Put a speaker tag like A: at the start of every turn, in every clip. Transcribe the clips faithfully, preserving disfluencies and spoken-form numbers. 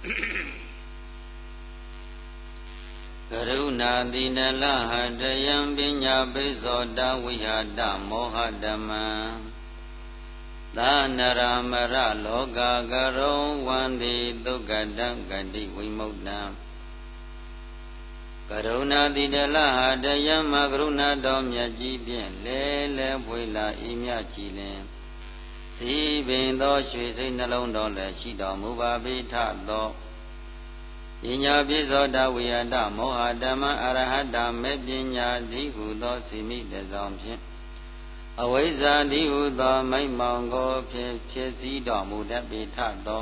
A: ကရုဏာတိနလဟတယံပညာပိသောတဝိဟာတမောဟဓမ္မံသာနရမရလောကကရုံဝန္တိဒုက္ကတံဂတိဝိမု ktံ ကရုဏာတိတလဟတယံမကရုဏာတော်မြတ်ကြီးဖြင့်လဲလဲဖွေလာဤမြတ်ကြီးလင်စီပင်သောရွှေစိတ်နှလုံးတော်လည်းရှိတော်မူပါပေထသောပညာပိသောတဝိယတမောဟဓမ္မအရဟတမေပညာတိဟုသောစီမိတဆောင်ဖြင့်အဝိဇ္ဇာတိဟုသောမိမ္မောင်ကိုဖြစ်ဖြစ်စည်းတော်မူတတ်ပေထသော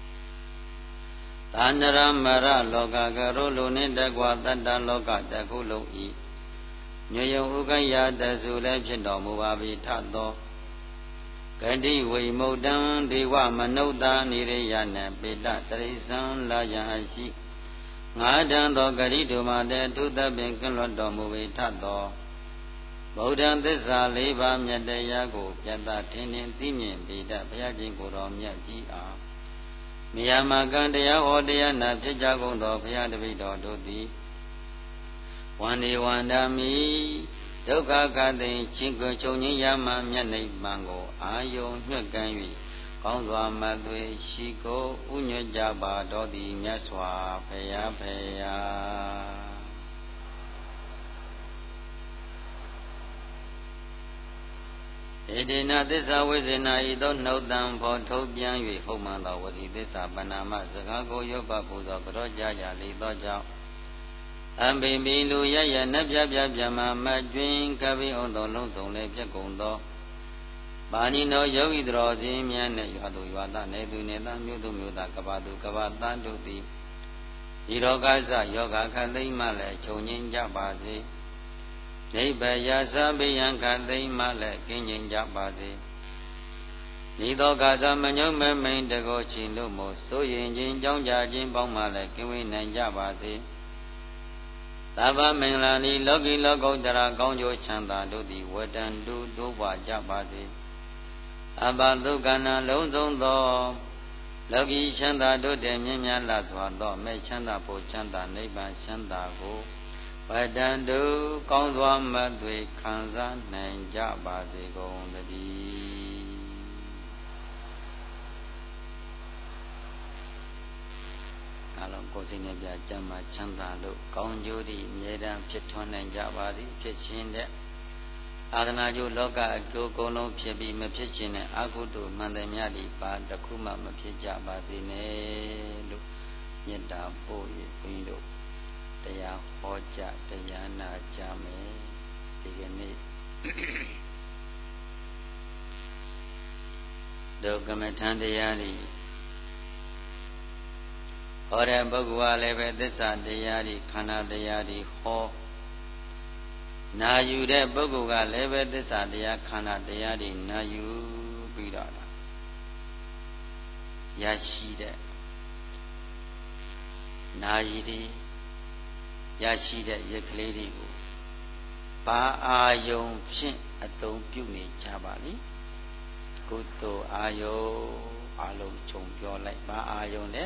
A: သာနရမရလောကကရုလူနှင့်တကွာတတ္တလောကတခုလုံးဤညွယုံဥက္ကယတဆုလည်းဖြစ်တော်မူပါပေထသောဂတိဝိမု ktံ ဒေဝမနုဿာနိရိယနပေတတရိစ္ဆံလာယံအရှိငါးတန်သောဂရိတုမတေထုသပင်ကင်းလွတ်တော်မူပေထသောဗုဒ္ဓံသစ္စာလေးပါးမြတ်တရားကိုပြတ်သားထင်ထင်သိမြင်ပေတဘုရားရှင်ကိုယ်တော်မြတ်ကြီးအားမြာမကံတရားဟောတရားနာဖြစ်ကြကုန်သောဘုရားတပည့်တော်တို့သည်ဝန္ဒီဝန္ဒာမိဒုက္ခခတိချင်းကိုချုပ်ငြိမ်းရမှမျက်နှိပ်မှန်ကိုအာယုံညွှတ်ကမ်း၍ကောင်းစွာမသွေရှိကိုဥညွတ်ကြပါတော်သည်မြတ်စွာဘုရားဖေယာဧတေနသစ္စာဝိဇ္ဇနာဤသို့နှုတ်တံဖော်ထုတ်ပြန်၍ဟုတ်မှန်သောဝစီသစ္စာပဏ္ဏမစကားကိုရွတ်ပတ်ပူဇော်ကြောကြကြလေသောကြောင့်အဘိပိလူရရနပြပြပြမမကျွင်းကပိအောင်သောလုံးစုံလည်းပြက်ကုန်သောပါဏိနောယောဂီတော်စင်များနဲ့ရွာသူရွာသားနေသူနေသားမြို့သူမြို့သားကဘာသူကဘာသားတို့သည်ဒီရောဂဇယောဂခသိမ့်မှလည်းခြုံငင်းကြပါစေနိဗ္ဗယသဗ္ဗယံခသိမ့်မှလည်းကင်းငြိမ်ကြပါစေဤသောကသမညုံမမိန်တကောချီလို့မို့ဆိုရင်ချင်းကြောင်းကြခြင်းပေါင်းမှလည်းကင်းဝေးနိုင်ကြပါစေသဗ္ဗမင်္ဂလာနိလောကီလောကုတ္တရာကောင်းကျိုးချမ်းသာတို့သည်ဝတ္တန်တုတိုးပွားကြပါစေအဘဒုက္ခနာလုံးစုံသောလောကီချမ်းသာတို့တည်းမြင့်မြတ်လာစွာသောမဲ့ချမ်းသာဖို့ချမ်းသာနိဗ္ဗာန်ချမ်းသာကိုဝတ္တန်တုကောင်းစွာမသွေခံစားနိုင်ကြပါစေကုန်သတည်းအလုံးကိုယ်စိတ်နဲ့ပြကြမ်းမှချမ်းသာလို့ကောင်းကျိုးသည်အမြဲတမ်းဖြစ်ထွန်းနိုင်ကြပါသည်ဖြစ်ခြင်းတဲ့အာသနာကျိုးလောကအကျိုးကုန်လုံးဖြစ်ပြီးမဖြစ်ခြင်းနဲ့အကုသိုလ်မှန်တယ်များသည်ပါတခုမှမဖြစ်ကြပါစေနဲ့လို့မေတ္တာပို့၍ဘုန်းကြီးတို့တရားဟောကြားတရားနာကြမယ်ဒီကနေ့ဒုက္ကမထံတရားဤဟောတဲ့ပုဂ္ဂိုလ်ကလည်းပဲသစ္စာတရားဤခန္ဓာတရားဤဟောနာယူတဲ့ပုဂ္ဂိုလ်ကလည်းပဲသစ္စာတရားခန္ဓာတရားဤနာယူပြီးတော့ရရှိတဲ့နာယီဒီရရှိတဲ့ရက်ကလေးတွေကိုဘာအာယုံဖြင့်အသုံးပြုနေကြပါလိကုသိုလ်အာယုံအလုံးခြုံပြောလိုက်ဘာအာယုံလဲ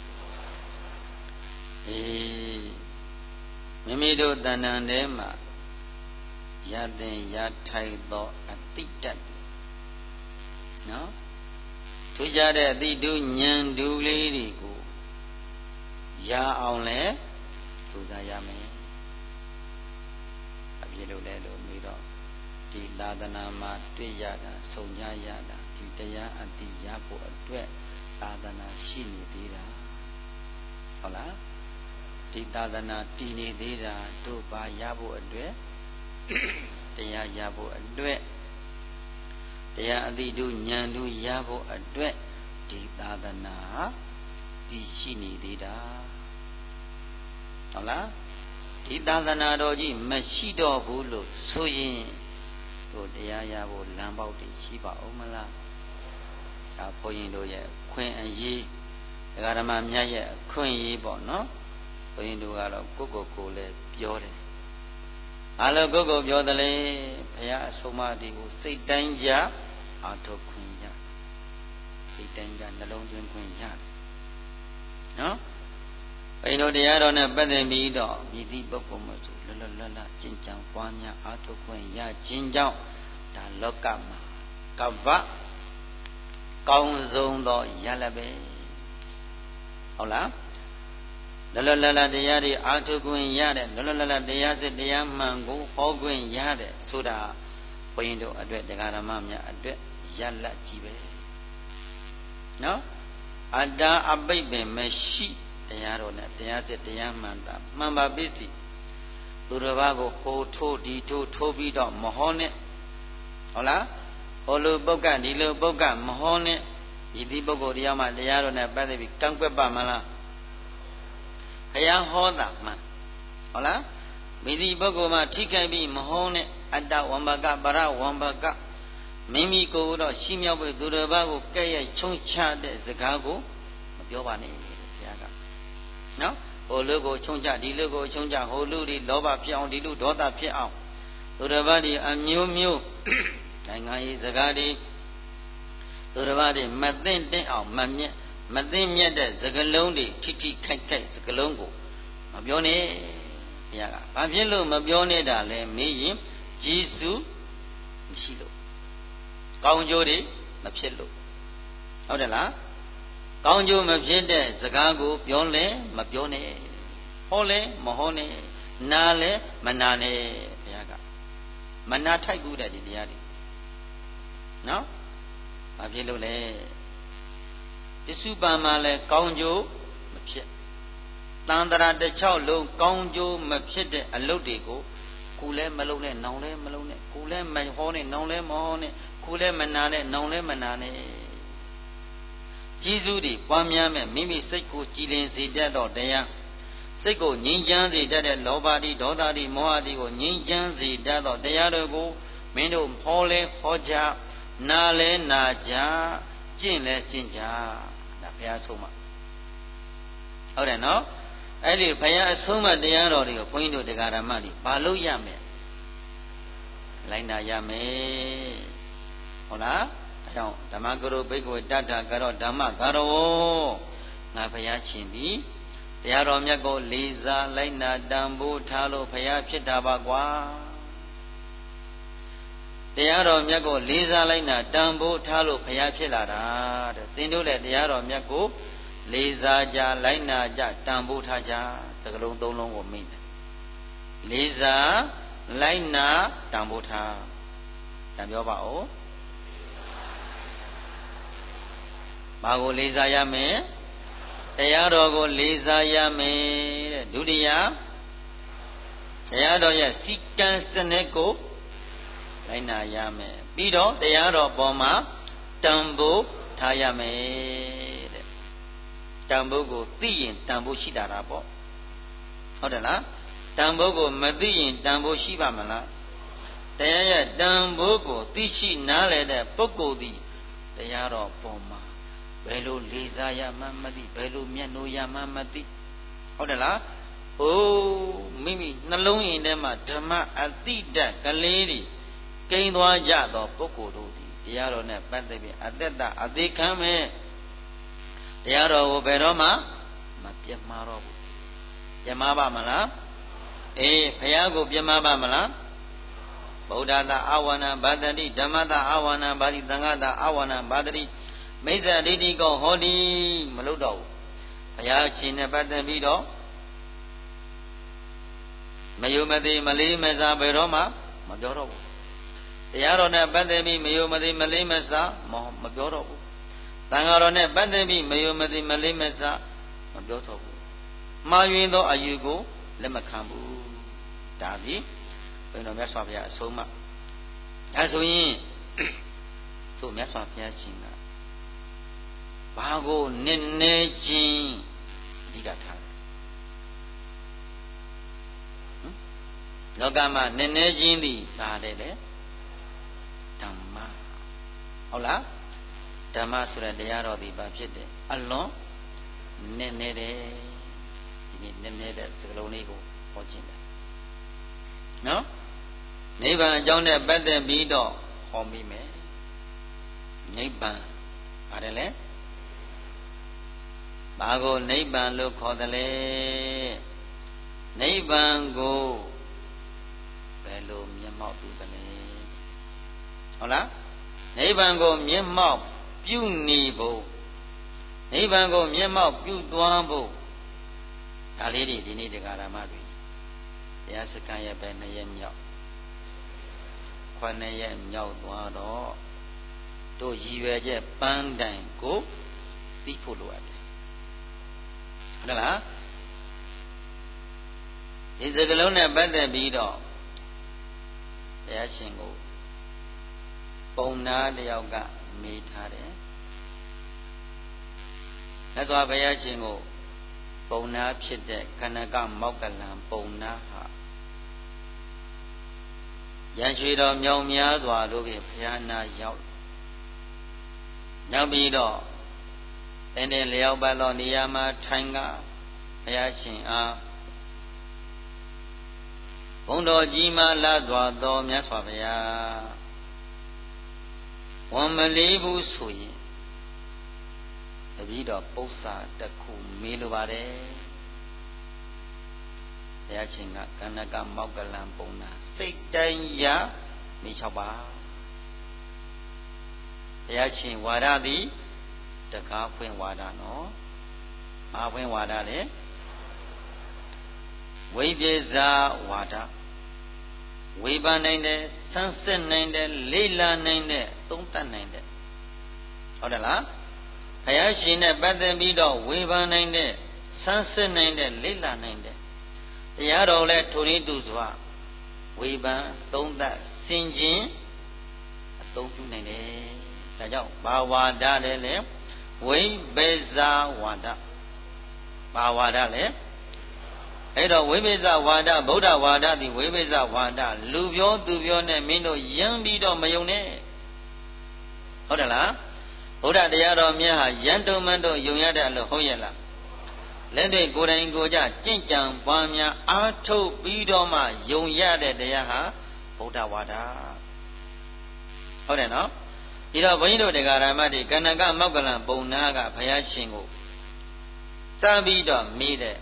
A: အေးမိမိတို့တဏ္ဍန်ထဲမှာရတဲ့ရထိုက်သောအတိတ္တနော်ထူးခြားတဲ့အတိတုဉာဏ်ဓုလေးတွေကိုရအောင်လဲထူစားရမယ်အပြည့်လို့လဲလို့ပြီးတော့ဒီသာသနာမှာတွေ့ရတာဆုံကြရတာဒီတရားအတိရဖို့အတွက်သာသနာရှိနေသေးတာဟုတ်လားဒီသာသနာတည်နေသေးတာတို့ပါရဖို့အတွက်တရားရဖို့အတွက်တရားအတိတုဉာဏ်တို့ရဖို့အတွက်ဒီသာသနာတည်ရှိနေသေးတာဟုတ်လားဒီသာသနာတော်ကြီးမရှိတော့ဘူးလို့ဆိုရင်ဟိုတရားရဖို့လမ်းပေါက်တွေရှိပါဦးမလားဒါဘုန်းကြီးတို့ရဲ့ခွင့်အရေးဒကာဓမ္မမြတ်ရဲ့ခွင့်အရေးပေါ့နော်ဘုန်းကြီးတို့ကတော့ကိုယ့်ကိုယ်ကိုယ်လည်းပြောတယ်အားလုံးကိုယ့်ကိုယ်ပြောတယ်လေဘုရားအဆုံးအမတွေကိုစိတ်တိုင်းကြအာထုတ်ခွင့်ရစိတ်တိုင်းကြနှလုံးသွင်းခွင့်ရတယ်နော်ဘိန်းတို့တရားတော်နဲ့ပတ်သက်ပြီးတော့မြည်သည့်ပုဂ္ဂိုလ်မျိုးဆိုလွတ်လွတ်လပ်လပ်ကျင့်ကြံပွားများအားထုတ်ခွင့်ရခြင်းကြောင့်ဒါလောကမှာကဗ္ဗကောင်းဆုံးသောရလပဲဟုတ်လားလွတ်လွတ်လပ်လပ်တရားတွေအားထုတ်ခွင့်ရတဲ့လွတ်လွတ်လပ်လပ်တရားစစ်တရားမှန်ကိုဟောခွင့်ရတဲ့ဆိုတာဘုန်းကြီးတို့အတွက်တရားဓမ္မများအတွက်ရလကြီးပဲနော်အတ္တအပိပ္ပင်မရှိတရားတော်နဲ့တရားစစ်တရားမှန်တာမှန်ပါပြီစီသူတစ်ပါးကိုဟိုထိုးဒီထိုးထိုးပြီးတော့မဟောနဲ့ဟုတ်လားဟိုလိုပုဂ္ဂဒီလိုပုဂ္ဂမဟောနဲ့ဒီဒီပုဂ္ဂိုလ်တရားမှတရားတော်နဲ့ပတ်သက်ပြီးကန့်ကွက်ပါမလားဘုရားဟောတာမှန်ဟုတ်လားမိဒီပုဂ္ဂိုလ်မှထိခိုက်ပြီးမဟောနဲ့အတ္တဝံဘကပရဝံဘကမိမိကိုယ်တော့ရှိမြောက်ပြီးသူတစ်ပါးကိုကဲ့ရဲ့ချုံချတဲ့စကားကိုမပြောပါနဲ့ဘုရားကနော်ဟိုလူကိုချုံချဒီလူကိုချုံချဟိုလူဒီလောဘဖြစ်အောင်ဒီလူဒေါသဖြစ်အောင်သူတစ်ပါးဒီအမျိုးမျိုးနိုင်ငံရေးစကားဒီသူတစ်ပါးဒီမသိတဲ့အောင်မမြတ်မသိမြတ်တဲ့စကားလုံးတွေထိထိခိုက်ခိုက်စကားလုံးကိုမပြောနဲ့ဘုရားကဘာဖြစ်လို့မပြောနေတာလဲမေးရင်ဂျေစုမရှိလို့ကောင်းကျိုးတွေမဖြစ်လို့ဟုတ်တယ်လားကောင်းကျိုးမဖြစ်တဲ့စကားကိုပြောလဲမပြောနဲ့ဟောလဲမဟောနဲ့နားလဲမနာနဲ့ဘုရားကမနာထိုက်ဘူးတဲ့ဒီတရားတွေနော်ဘာဖြစ်လို့လဲပစ္စုပန်မှာလဲကောင်းကျိုးမဖြစ်တန်တရာတစ်ချောက်လုံးကောင်းကျိုးမဖြစ်တဲ့အလုပ်တွေကိုကိုလည်းမလုံးနဲ့နောင်လည်းမလုံးနဲ့ကိုလည်းမဟောနဲ့နောင်လည်းမဟောနဲ့ကိုလည်းမနာနဲ့နောင်လည်းမနာနဲ့ကျေးဇူးတွေပွားများမဲ့မိမိစိတ်ကိုကြည်လင်စေတတ်သောတရားစိတ်ကိုငြိမ်းချမ်းစေတတ်တဲ့လောဘတိဒေါသတိမောဟတိကိုငြိမ်းချမ်းစေတတ်သောတရားတို့ကိုမင်းတို့ဟောလဲဟောကြနာလဲနာကြကျင့်လဲကျင့်ကြဒါဘုရားဆုံးမဟုတ်တယ်နော်အဲ့ဒီဘုရားအဆုံးမတရားတော်တွေကိုဘုန်းကြီးတို့တရားဓမ္မတွေဘာလို့ရမလဲလိုက်နာရမယ်ဟုတ်လားအဲကြောင့်ဓမ္မဂရုဘိက္ခုတတ္ထကရောဓမ္မဂရောငါဘုရားရှင်သည်တရားတော်မြတ်ကိုလေးစားလိုက်နာတန်ဖိုးထားလို့ဘုရားဖြစ်တာပါကွာတရားတော်မြတ်ကိုလေးစားလိုက်နာတန်ဖိုးထားလို့ဘုရားဖြစ်လာတာတဲ့သင်တို့လည်းတရားတော်မြတ်ကိုလေးစားကြလိုက်နာကြတန်ဖိုးထားကြစကလုံးသုံးလုံးကိုမိတယ်လေးစားလိုက်နာတန်ဖိုးထားတန်ပြောပါဦးဘာကိုလေးစားရမလဲတရားတော်ကိုလေးစားရမယ်တဲ့ဒုတိယတရားတော်ရဲ့စီကံစနစ်ကိုလိုက်နာရမယ်ပြီးတော့တရားတော်ပေါ်မှာတန်ဖိုးထားရမယ်တဲ့တန်ဖိုးကိုသိရင်တန်ဖိုးရှိတာလားပေါ့ဟုတ်တယ်လားတန်ဖိုးကိုမသိရင်တန်ဖိုးရှိပါမလားတရားရဲ့တန်ဖိုးကိုသိရှိနားလည်တဲ့ပုဂ္ဂိုလ်သည်တရားတော်ပေါ်မှာဘယ်လိုလေးစားရမှန်းမသိဘယ်လိုမျက်နှိုးရမှန်းမသိဟုတ်တယ်လားဟိုးမိမိနှလုံးရင်ထဲမှာဓမ္မအတိတ္တကလေးတွေကိန်းသွားကြသောပုဂ္ဂိုလ်တို့သည်တရားတော်နဲ့ပတ်သက်ပြီးအသက်တာအသေးခံမဲ့တရားတော်ကိုဘယ်တော့မှမပြတ်မှားတော့ဘူးပြတ်မှားပါမလားအေးဘုရားကိုပြတ်မှားပါမလားဗုဒ္ဓတာအဝနံဘာတတိဓမ္မတာအဝနံဘာတိသံဃတာအဝနံဘာတတိမိစ္ဆာဒိဋ္ဌိကောဟောတိမလုပ်တော့ဘူးဘုရားရှင်နဲ့ပတ်သက်ပြီးတော့မယုံမသိမလေးမစားဘယ်တော့မှမပြောတော့ဘူးတရားတော်နဲ့ပတ်သက်ပြီးမယုံမသိမလေးမစားမပြောတော့ဘူးသံဃာတော်နဲ့ပတ်သက်ပြီးမယုံမသိမလေးမစားမပြောတော့ဘူးမှားယွင်းသောအယူကိုလက်မခံဘူးဒါသည်ဘုရားမြတ်စွာဘုရားအဆုံးအမအဲဆိုရင်သူ့မြတ်စွာဘုရားရှင်ကဘာကိုနည်းနည်းချင်းအဓိကထားတယ်လောကမှာနည်းနည်းချင်းသည်ပါတယ်လေဓမ္မဟုတ်လားဓမ္မဆိုတဲ့တရားတော်ဒီဘာဖြစ်တယ်အလွန်နည်းနည်းတယ်ဒီနေ့နည်းနည်းတဲ့စကားလုံးလေးကိုဟောခြင်းတယ်နော်နိဗ္ဗာန်အကြောင်းနဲ့ပတ်သက်ပြီးတော့ဟောမိမယ်နိဗ္ဗာန်ပါတယ်လေဘာကိုနိဗ္ဗာန်လို့ခေါ်တယ်လဲနိဗ္ဗာန်ကိုဘယ်လိုမျက်မှောက်ပြုတယ်လဲဟုတ်လားနိဗ္ဗာန်ကိုမျက်မှောက်ပြုနေဖို့နိဗ္ဗာန်ကိုမျက်မှောက်ပြုသွားဖို့ဒါလေးတွေဒီနေ့တရားဓမ္မတွေတရားစခန်းရဲ့ပဲနှစ်ရက်မြောက်ခွန်းနှစ်ရက်မြောက်သွားတော့တို့ရည်ရွယ်ချက်ပန်းတိုင်ကိုသိဖို့လိုအပ်တယ်ဟုတ်လားဒီစကလုံးနဲ့ပတ်သက်ပြီးတော့ဘုရားရှင်ကိုပုံနာတယောက်ကမေးထားတယ်လက်သွားဘုရားရှင်ကိုပုံနာဖြစ်တဲ့ခဏကမောက္ကလံပုံနာဟာရန်ရွှေတော်မြောင်များစွာတို့ဖြင့်ဘုရားနာရောက်နောက်ပြီးတော့တင်းတင်းလျောက်ပတ်သောနေရာမှာထိုင်ကဘုရားရှင်အားဘုံတော်ကြီးမှလာစွာသောမြတ်စွာဘုရားဝန်မလေးဘူးဆိုရင်တပည့်တော်ပု္ပ္ပာတစ်ခုမေးလိုပါတယ်ဘုရားရှင်ကကန္နကမောက္ကလံပုံနာစိတ်တိုင်းရမေး၆ပါးဘုရားရှင်ဝါဒသည်တကားဖွင့်ဝါဒနော်ဘာဖွင့်ဝါဒလဲဝိပ္ပဇာဝါဒဝေဖန်နိုင်တယ်ဆန်းစစ်နိုင်တယ်လေ့လာနိုင်တယ်သုံးသပ်နိုင်တယ်ဟုတ်တယ်လားဘုရားရှင်နဲ့ပတ်သက်ပြီးတော့ဝေဖန်နိုင်တဲ့ဆန်းစစ်နိုင်တဲ့လေ့လာနိုင်တဲ့တရားတော်လဲထိုနည်းတူစွာဝေဖန်သုံးသပ်ဆင်ခြင်အသုံးပြုနိုင်တယ်ဒါကြောင့်ဘာဝါဒလဲလဲဝိပ္ပဇာဝါဒဘာဝါဒလဲအဲ့တော့ဝိပ္ပဇဝါဒဗုဒ္ဓဝါဒသည်ဝိပ္ပဇဝါဒလူပြောသူပြောနဲ့မင်းတို့ယဉ်ပြီးတော့မယုံနဲ့ဟုတ်တယ်လားဗုဒ္ဓတရားတော်မြတ်ဟာယဉ်တုံမန်းတို့ယုံရတဲ့လို့ဟုတ်ရဲ့လားလက်တွေကိုယ်တိုင်ကိုယ်ကြကြင့်ကြံပွားများအားထုတ်ပြီးတော့မှယုံရတဲ့တရားဟာဗုဒ္ဓဝါဒဟုတ်တယ်နော်ဒီတော့ဘုန်းကြီးတို့တရားဓမ္မတွေကန္နကမောက္ကလံပုံနာကဘုရားရှင်ကိုစပြီးတော့မိတဲ့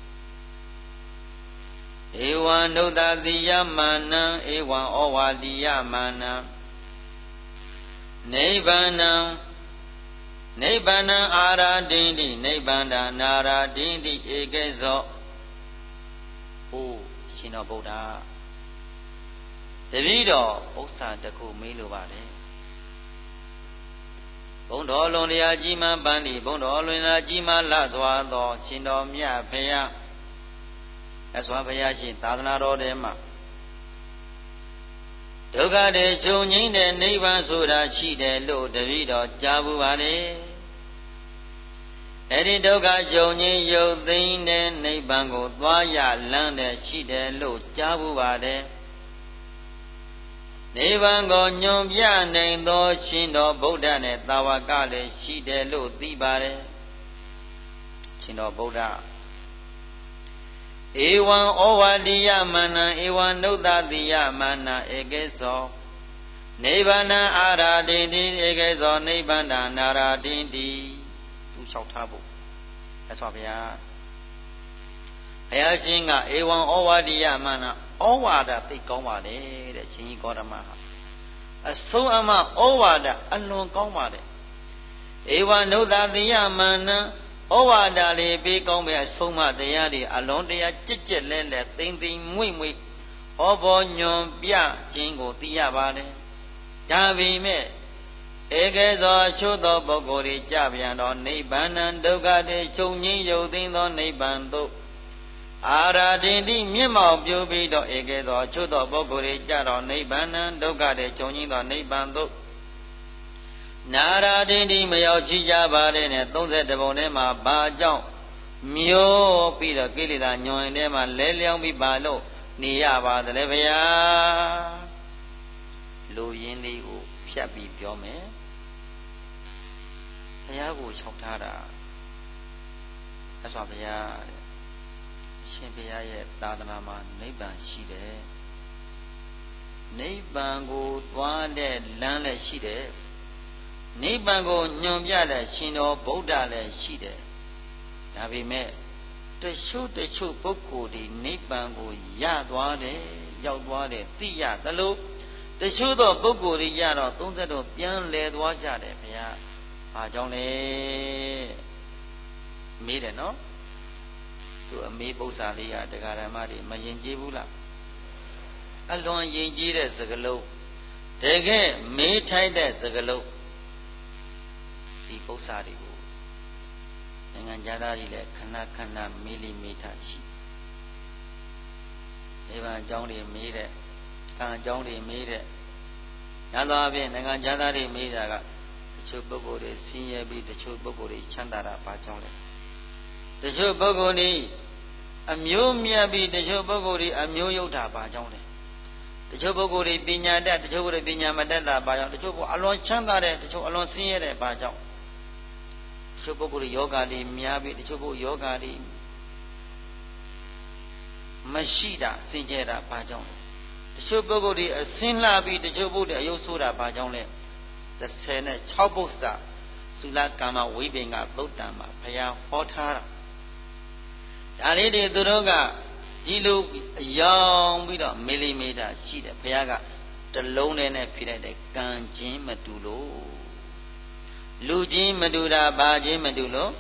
A: ဧဝံဒုတ္တတိယမာနံဧဝံဩဝါတိယမာနံနိဗ္ဗာနံနိဗ္ဗာနံအာရာတိတိနိဗ္ဗာန္တာနာရာတိတိဧကေဇောအိုရှင်တော်ဗုဒ္ဓတပည့်တော်ဥစ္စာတစ်ခုမေးလိုပါတယ်ဘုံတော်လွန်တရားကြီးမှပန်းဒီဘုံတော်လွန်တရားကြီးမှလစွာသောရှင်တော်မြတ်ဖေယအစွာဘုရားရှင်သာသနာတော်ထဲမှာဒုက္ခတွေချုပ်ငြိမ်းတဲ့နိဗ္ဗာန်ဆိုတာရှိတယ်လို့တပည့်တော်ကြားဘူးပါလေအဲ့ဒီဒုက္ခချုပ်ငြိမ်းရုပ်သိမ်းတဲ့နိဗ္ဗာန်ကိုသွားရလမ်းတဲ့ရှိတယ်လို့ကြားဘူးပါတယ်နိဗ္ဗာန်ကိုညွန်ပြနိုင်သောရှင်တော်ဗုဒ္ဓနဲ့သာဝကလည်းရှိတယ်လို့သိပါတယ်ရှင်တော်ဗုဒ္ဓဧဝံဩဝါတိယမာနံဧဝံနုဿတိယမာနံဧကေသောနိဗ္ဗာနံအာရာတိတိဧကေသောနိဗ္ဗာန္တနာရာတိတိသူလျှောက်ထားဖို့အဲ့ဆိုဗျာဘုရားရှင်ကဧဝံဩဝါတိယမာနံဩဝါဒသိကောင်းပါလေတဲ့ရှင်ကြီးဂေါတမဟာအဆုံးအမဩဝါဒအလွန်ကောင်းပါတယ်ဧဝံနုဿတိယမာနံဩဝါဒလေးပေးကောင်းမဲ့အဆုံးမတရားတွေအလွန်တရာကြစ်ကြစ်လဲလဲသိမ့်သိမ့်မွေ့မွေ့ဟောပေါ်ညွန်ပြခြင်းကိုသိရပါတယ်ဒါပေမဲ့ဧကဲသောအချို့သောပုဂ္ဂိုလ်တွေကြပြန်တော့နိဗ္ဗာန်ဒုက္ခတွေချုပ်ငြိမ်းရုပ်သိမ်းသောနိဗ္ဗာန်သို့အာရာတိတိမြင့်မောက်ပြုပြီးတော့ဧကဲသောအချို့သောပုဂ္ဂိုလ်တွေကြတော့နိဗ္ဗာန်ဒုက္ခတွေချုပ်ငြိမ်းသောနိဗ္ဗာန်သို့နာရာတိတိမရောက်ချကြပါတဲ့နဲ့သုံးဆယ်တပုံထဲမှာဘာကြောင့်မျိုးပြီးတော့ကိလေသာညွန်ရင်ထဲမှာလဲလျောင်းပြီးပါလို့နေရပါသလဲဗျာလူရင်းလေးကိုဖြတ်ပြီးပြောမယ်ဘုရားကိုခြောက်ထားတာအစွာဘုရားတဲ့ရှင်ဘုရားရဲ့သာသနာမှာနိဗ္ဗာန်ရှိတယ်နိဗ္ဗာန်ကိုသွားတဲ့လမ်းလည်းရှိတယ်နိဗ္ဗာန်ကိုညွန်ပြတဲ့ရှင်တော်ဗုဒ္ဓလည်းရှိတယ်ဒါပေမဲ့တချို့တချို့ပုဂ္ဂိုလ်ဒီနိဗ္ဗာန်ကိုရသွားတယ်ရောက်သွားတယ်သိရသလိုတချို့သောပုဂ္ဂိုလ်တွေရတော့သုံးသက်တော့ပြန်လဲသွားကြတယ်ဘုရားဘာကြောင့်လဲမေးတယ်နော်သူအမေးပု္ပ္ပာလေးကတရားဓမ္မတွေမယဉ်ကျေးဘူးလားအလွန်ယဉ်ကျေးတဲ့စကားလုံးတကယ်မေးထိုက်တဲ့စကားလုံးဒီပု္ပ္ပာတွေကိုနိုင်ငံသားတွေလည်းခဏခဏမေးလိမေးထားရှိဒီဘာအကြောင်းတွေမေးတဲ့ကံအကြောင်းတွေမေးတဲ့ညသောအပြင်နိုင်ငံသားတွေမေးတာကတချို့ပုဂ္ဂိုလ်တွေဆင်းရဲပြီးတချို့ပုဂ္ဂိုလ်တွေချမ်းသာတာဘာကြောင့်လဲတချို့ပုဂ္ဂိုလ်တွေအမျိုးမြတ်ပြီးတချို့ပုဂ္ဂိုလ်တွေအမျိုးယုတ်တာဘာကြောင့်လဲတချို့ပုဂ္ဂိုလ်တွေပညာတတ်တချို့ပုဂ္ဂိုလ်တွေပညာမတတ်တာဘာကြောင့်တချို့ပုဂ္ဂိုလ်အလွန်ချမ်းသာတဲ့တချို့အလွန်ဆင်းရဲတဲ့ဘာကြောင့်တချို့ပုဂ္ဂိုလ်တွေယောဂါတွေများပြီးတချို့ပုဂ္ဂိုလ်ယောဂါတွေမရှိတာစင်ကြယ်တာဘာကြောင့်လဲတချို့ပုဂ္ဂိုလ်တွေအစင်းလှပြီးတချို့ပုဂ္ဂိုလ်တွေအယုတ်ဆိုးတာဘာကြောင့်လဲဆယ်နဲ့၆ပု္ပ္ပာသုလကာမဝိပင်ကသုတ်တံမှာဘုရားဟောထားတာဒါလေးတွေသူတို့ကဒီလိုအယောင်ပြီးတော့မေးလိမေးတာရှိတယ်ဘုရားကတလုံးနဲ့နဲ့ဖြေလိုက်တယ်ကံချင်းမတူလို့လူချင်းမတူတာဘာချင်းမတူလို့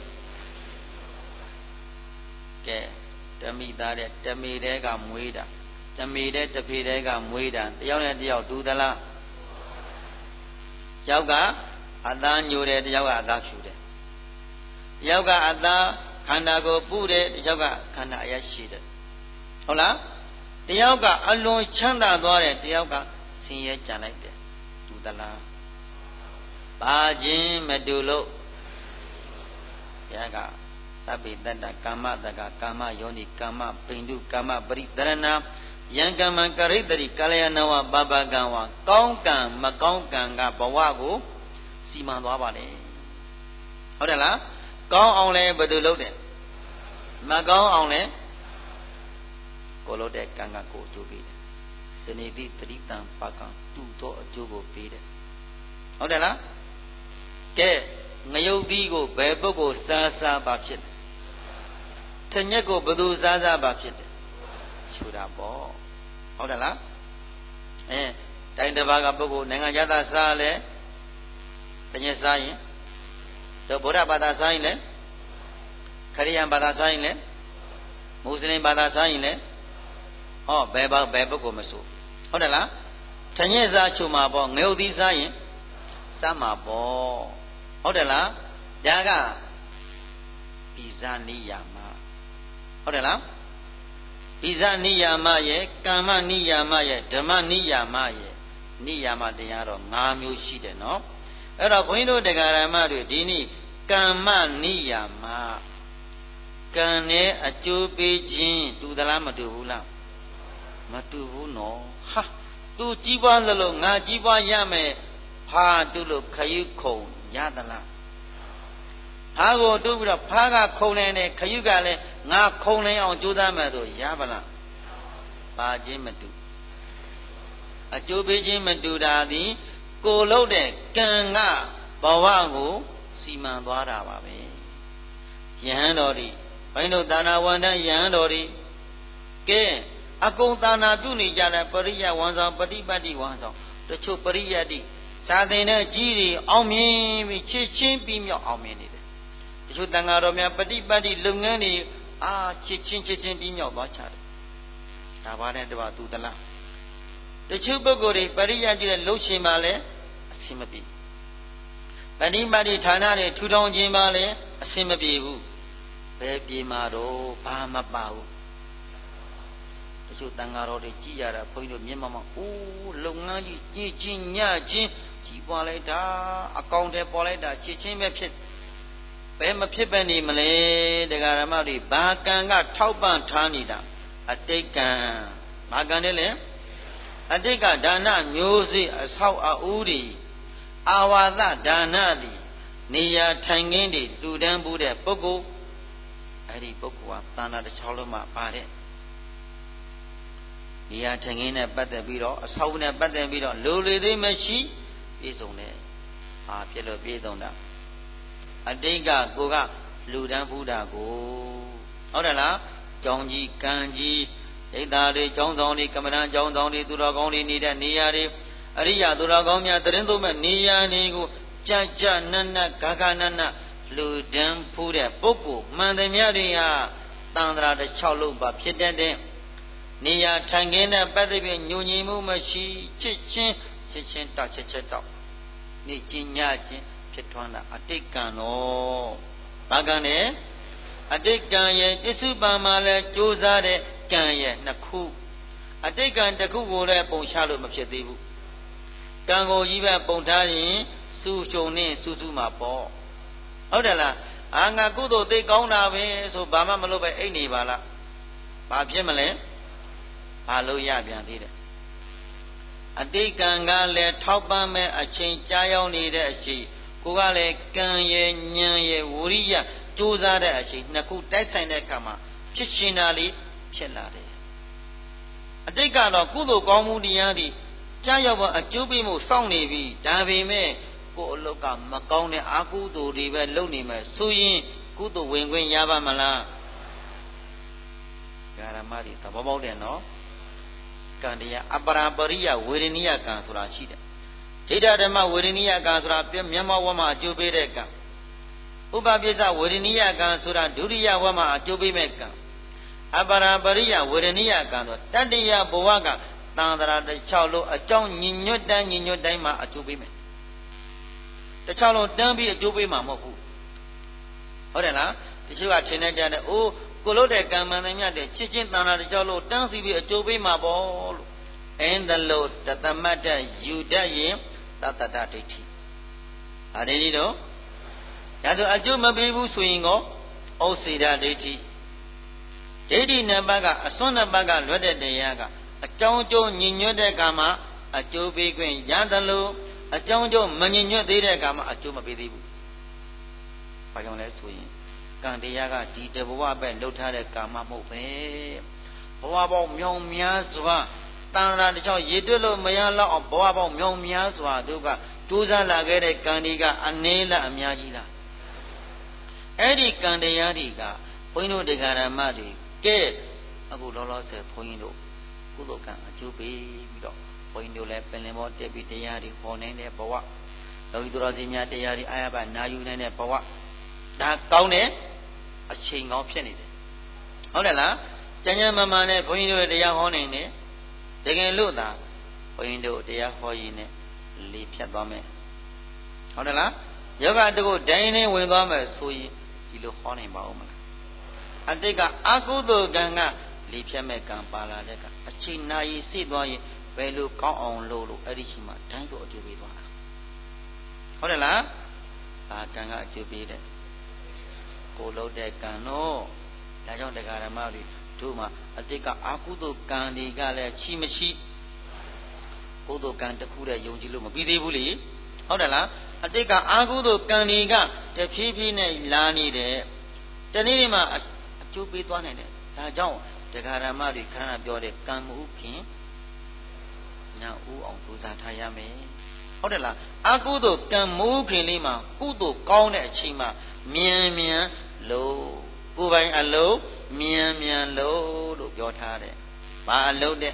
A: ကဲတမိသားတဲ့တမေတဲ့ကမွေးတာတမေတဲ့တဖေတဲ့ကမွေးတာတယောက်နဲ့တယောက်တူသလားတယောက်ကအသားညိုတယ်တယောက်ကအသားဖြူတယ်တယောက်ကအသားခန္ဓာကိုပူတယ်တယောက်ကခန္ဓာအရရှိတယ်ဟုတ်လားတယောက်ကအလွန်ချမ်းသာသွားတယ်တယောက်ကဆင်းရဲကြံလိုက်တယ်တူသလားဘာချင်းမတူလို့ဘုရားကသဗ္ဗေတ္တကာမတကကာမယောနိကာမပိန္ဒုကာမပရိသရဏယံကမ္မကရိတ္တိကာလယနဝပပကံဝကောင်းကံမကောင်းကံကဘဝကိုစီမံသွားပါလေဟုတ်တယ်လားကောင်းအောင်လဲဘယ်သူလုပ်တယ်မကောင်းအောင်လဲကိုလို့တဲ့ကံကကိုအကျိုးပေးတယ်စနေတိပရိတံပကံတူသောအကျိုးကိုပေးတယ်ဟုတ်တယ်လားကဲငရုတ်သီးကိုဘယ်ပုဂ္ဂိုလ်စားစားပါဖြစ်တယ်ထညက်ကိုဘယ်သူစားစားပါဖြစ်တယ်ရှူတာပေါ့ဟုတ်တယ်လားအဲတိုင်းတစ်ပါးကပုဂ္ဂိုလ်နိုင်ငံသားစားလဲထညက်စားရင်တို့ဗုဒ္ဓဘာသာစားရင်လဲခရိယန်ဘာသာစားရင်လဲမွတ်စလင်ဘာသာစားရင်လဲဟောဘယ်ဘောက်ဘယ်ပုဂ္ဂိုလ်မဆိုဟုတ်တယ်လားထညက်စားချုံမှာပေါ့ငရုတ်သီးစားရင်စားမှာပေါ့ဟုတ်တယ်လားဒါကပိဇာနိယာမဟုတ်တယ်လားပိဇာနိယာမရဲ့ကာမနိယာမရဲ့ဓမ္မနိယာမရဲ့နိယာမတရားတော့၅မျိုးရှိတယ်နော်အဲ့တော့ဘုန်းကြီးတို့တရားဓမ္မတွေဒီနေ့ကာမနိယာမကံနဲ့အကျိုးပေးခြင်းတူသလားမတူဘူးလားမတူဘူးနော်ဟာသူကြီးပွားသလိုငါကြီးပွားရမယ်ဖာတူလို့ခရုခုံရသလားဖာကိုတူပြီးတော့ဖာကခုံနေတယ်ခရုကလည်းငါခုံနေအောင်ကြိုးစားမယ်ဆိုရပါလားပါခြင်းမတူအကျိုးပေးခြင်းမတူတာသည်ကိုလှုပ်တဲ့ကံကဘဝကိုစီမံသွားတာပါပဲယဟန်တော်ဒီဘိုင်းတို့သာနာဝန္တယဟန်တော်ဒီကဲအကုန်သာနာပြုနေကြတဲ့ပရိယဝံဆောင်ပฏิပတ်တိဝံဆောင်တချို့ပရိယတ်တိစာသင်တဲ့ကြီးတွေအောင်မြင်ပြီးချစ်ချင်းပြီးမြောက်အောင်မြင်နေတယ်တချို့တန်ဃာတော်များပฏิပတ်တိလုပ်ငန်းတွေအာချစ်ချင်းချစ်ချင်းပြီးမြောက်သွားချတယ်ဒါပါနဲ့တပါသူသလားတချို့ပုဂ္ဂိုလ်တွေပရိယတ်တိတဲ့လှုပ်ရှင်ပါလဲအဆင်မပြေပฏิပတ်တိဌာနတွေထူထောင်ခြင်းပါလဲအဆင်မပြေဘူးဘယ်ပြေမှာတော့ဘာမပါဘူးတချို့တန်ဃာတော်တွေကြည်ရတာဘုန်းကြီးတို့မျက်မှောက်မှာအိုးလုပ်ငန်းကြီးကြည်ချင်းညချင်းကြီးပွားလိုက်တာအကောင့်ထဲပေါ်လိုက်တာချစ်ချင်းပဲဖြစ်ဘယ်မဖြစ်ပဲနေမလဲတရားဓမ္မတွေဘာကံကထောက်ပံ့ထားနေတာအတိတ်ကံဘာကံလဲလဲအတိတ်ကဒါနမျိုးစေ့အဆောက်အဦတွေအာဝါဒဒါနတွေနေရာထိုင်ခင်းတွေတူတန်းပူးတဲ့ပုဂ္ဂိုလ်အဲ့ဒီပုဂ္ဂိုလ်ဟာသာနာတစ်ချောင်းလုံးမှာပါတဲ့နေရာထိုင်ခင်းနဲ့ပတ်သက်ပြီးတော့အဆောက်နဲ့ပတ်သက်ပြီးတော့လူလေသိမရှိပြည့်စုံတယ်ဟာပြည့်လို့ပြည့်စုံတာအတိတ်ကကိုကလူတန်းဖူးတာကိုဟုတ်တယ်လားကြောင်းကြီးကံကြီးဒိဋ္ဌာတွေကျောင်းဆောင်တွေကမ္မဋ္ဌာန်းကျောင်းဆောင်တွေသူတော်ကောင်းတွေနေတဲ့နေရာတွေအရိယသူတော်ကောင်းများတရင်သုံးမဲ့နေရာတွေကိုကြကြနတ်နတ်ဂဂနတ်နတ်လူတန်းဖူးတဲ့ပုဂ္ဂိုလ်မှန်တယ်များတွေဟာတန်ត្រာတစ်၆လုံးပါဖြစ်တတ်တဲ့နေရာထိုင်ခင်းတဲ့ပတ်သက်ပြီးညဉ့်ညင်မှုမရှိချစ်ချင်းချစ်ချင်းတောက်ချစ်ချက်တောက်နေကျင်ညချင်းဖြစ်ထွန်းတာအတိတ်ကံတော့ဘာကံလဲအတိတ်ကံရဲ့ပစ္စုပန်မှာလဲကြိုးစားတဲ့ကံရဲ့နှစ်ခုအတိတ်ကံတစ်ခုကိုလည်းပုံချလို့မဖြစ်သေးဘူးကံကိုကြီးပဲပုံထားရင်စူချုံနဲ့စူးစူးမှာပေါ့ဟုတ်တယ်လားအာငါကုသိုလ်သိကောင်းတာပဲဆိုဘာမှမလုပ်ပဲအိတ်နေပါလားဘာဖြစ်မလဲဘာလို့ရပြန်သေးတယ်အတိတ်ကံကလည်းထောက်ပံ့မဲ့အချိန်ကြာရောက်နေတဲ့အချိန်ကိုကလည်းကံရဲ့ဉာဏ်ရဲ့ဝိရိယကြိုးစားတဲ့အချိန်နှစ်ခုတိုက်ဆိုင်တဲ့အခါမှာဖြစ်ရှင်တာလေးဖြစ်လာတယ်အတိတ်ကတော့ကုသိုလ်ကောင်းမှုတရားတွေကြာရောက်မှအကျိုးပေးမှုစောင့်နေပြီဒါပေမဲ့ကိုယ်အလုတ်ကမကောင်းတဲ့အကုသိုလ်တွေပဲလုပ်နေမယ်ဆိုရင်ကုသိုလ်ဝင်ခွင့်ရပါမလားကာရမတွေသဘောပေါက်တယ်နော်ကံတရားအပရာပရိယဝေဒနိယကံဆိုတာရှိတယ်ဒိဋ္ဌဓမ္မဝေဒနိယကံဆိုတာမျက်မှောက်ဝမှာအကျိုးပေးတဲ့ကံဥပပိစ္ဆဝေဒနိယကံဆိုတာဒုတိယဝမှာအကျိုးပေးမဲ့ကံအပရာပရိယဝေဒနိယကံဆိုတတ္တိယဘဝကတန်ត្រာတစ်၆လုံးအကြောင်းညညွတ်တန်းညညွတ်တိုင်းမှာအကျိုးပေးမယ်တစ်၆လုံးတန်းပြီးအကျိုးပေးမှာမဟုတ်ဘူးဟုတ်တယ်လားတချို့ကထင်နေကြတယ်အိုးကိုလို့တဲ့ကံမှန်တယ်မြတ်တဲ့ချစ်ချင်းတန်ត្រာတစ်၆လုံးတန်းစီပြီးအကျိုးပေးမှာပေါ့လို့အင်းတလို့တသမတ်တယူတတ်ရင်တတ္တတဒိဋ္ဌိဟာဒီလိုတော့ဒါဆိုအကျိုးမပေးဘူးဆိုရင်ကောဩစေတဒိဋ္ဌိဒိဋ္ဌိနှစ်ပါးကအစွန်းနှစ်ပါးကလွတ်တဲ့တရားကအကြောင်းကျိုးညီညွတ်တဲ့အခါမှာအကျိုးပေးခွင့်ရတယ်လို့အကြောင်းကျိုးမညီညွတ်သေးတဲ့အခါမှာအကျိုးမပေးသေးဘူး။ဘာကြောင့်လဲဆိုရင်ကံတရားကဒီတဘဝပဲလှုပ်ထားတဲ့ကာမမဟုတ်ပဲ။ဘဝပေါင်းမြောင်များစွာတန်ត្រာတစ်ချောင်းရည်တွက်လို့မရတော့အောင်ဘဝပေါင်းမြောင်များစွာတို့ကကြိုးစားလာခဲ့တဲ့ကံတွေကအနည်းလားအများကြီးလား။အဲ့ဒီကံတရားတွေကဘုန်းကြီးတို့တရားဓမ္မတွေကဲအခုလောလောဆယ်ဘုန်းကြီးတို့ကုသိုလ်ကံအကျိုးပေးပြီးတော့ဘုန်းကြီးတို့လည်းပင်လင်မောတက်ပြီးတရားတွေဟောနေတဲ့ဘဝလောကီသူတော်စင်များတရားတွေအာရပနာယူနေတဲ့ဘဝဒါကောင်းတဲ့အချိန်ကောင်းဖြစ်နေတယ်ဟုတ်တယ်လားကျန်ကျန်မာမာနဲ့ဘုန်းကြီးတို့တရားဟောနေတယ်တကယ်လို့သာဘုန်းကြီးတို့တရားဟောရင်းနဲ့လေဖြတ်သွားမယ်ဟုတ်တယ်လားယောဂတကုဒိုင်းနဲ့ဝင်သွားမယ်ဆိုရင်ဒီလိုဟောနိုင်ပါဦးမလားအတိတ်ကအကုသိုလ်ကံကလေဖြတ်မဲ့ကံပါလာတဲ့ကအချိန်နာရီစိတ်သွားရင်ဘယ်လိုကောင်းအောင်လုပ်လို့အဲ့ဒီရှိမှတိုင်းတို့အကျိုးပေးသွားတာဟုတ်တယ်လားအာကံကအကျိုးပေးတယ်ကိုလုပ်တဲ့ကံတော့ဒါကြောင့်တရားဓမ္မတွေတို့မှာအတိတ်ကအကုသိုလ်ကံတွေကလည်းရှိမရှိကုသိုလ်ကံတစ်ခုတည်းယုံကြည်လို့မပြီးသေးဘူးလေဟုတ်တယ်လားအတိတ်ကအကုသိုလ်ကံတွေကတဖြည်းဖြည်းနဲ့လာနေတယ်တနေ့နေ့မှာအကျိုးပေးသွားနိုင်တယ်ဒါကြောင့်တရားဓမ္မတွေခဏပြောတဲ့ကံမှုခင်ညာဥအောင်ပူဇာထားရမယ်ဟုတ်တယ်လားအကုသိုလ်ကံမှုခင်လေးမှာကုသိုလ်ကောင်းတဲ့အချိန်မှာမြန်မြန်လို့ကိုယ်ပိုင်အလုံးမြန်မြန်လို့လို့ပြောထားတယ်ဘာအလုံးတဲ့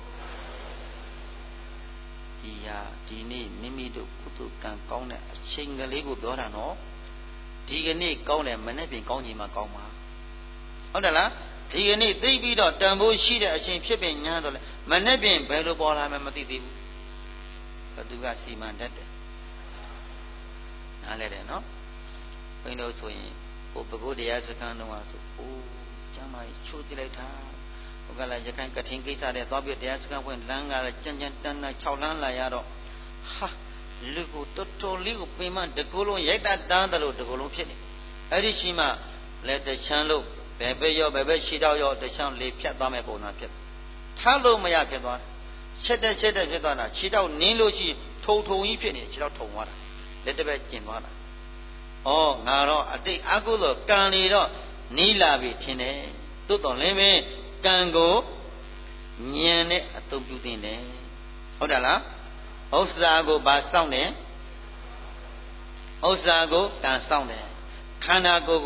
A: ဒီဟာဒီနေ့မိမိတို့ကုသိုလ်ကံကောင်းတဲ့အချိန်ကလေးကိုပြောတာနော်ဒီကနေ့ကောင်းတယ်မနေ့ပြင်ကောင်းချိန်မှာကောင်းပါဟုတ်တယ်လားဒီကနေ့သိပြီးတော့တန်ဖိုးရှိတဲ့အချိန်ဖြစ်ပင်ညာတော့လေမနေ့ပြင်ဘယ်လိုပေါ်လာမှမသိသေးဘူးဘသူကစီမံတတ်တယ်နားလဲတယ်နော်ဘုန်းတော်ဆိုရင်ဟိုပကုတ်တရားစခန်းတော့ဆိုအိုးကျမ်းမာချိုးတိလိုက်တာဟိုကလည်းရခိုင်ကထင်ကိစ္စတဲ့သွားပြတရားစခန်းဖွင့်လမ်းကလည်းကြမ်းကြမ်းတန်းတန်း၆လမ်းလာရတော့ဟာလူကိုတော်တော်လေးကိုပင်မတကူလုံးရိုက်တာတန်းတယ်လို့တကူလုံးဖြစ်နေအဲ့ဒီရှိမှလက်တချမ်းလို့ဘယ်ပဲရောဘယ်ပဲခြေတော့ရောတချမ်းလေးဖြတ်သွားမဲ့ပုံစံဖြစ်ထားလို့မရဖြစ်သွားချက်တဲ့ချက်တဲ့ဖြစ်သွားတာခြေတော့နင်းလို့ရှိထုံထုံကြီးဖြစ်နေခြေတော့ထုံသွားတာလက်တပည့်ကျင်သွားတာဩငါတော့အတိတ်အကုသိုလ်ကံနေတော့နီးလာပြီထင်တယ်သို့တော်လည်းပဲကံကိုဉာဏ်နဲ့အသုံးပြုသင့်တယ်ဟုတ်တယ်လားဥစ္စာကိုဘာစောင့်တယ်ဥစ္စာကိုကံစောင့်တယ်ခန္ဓာကိုယ်ကို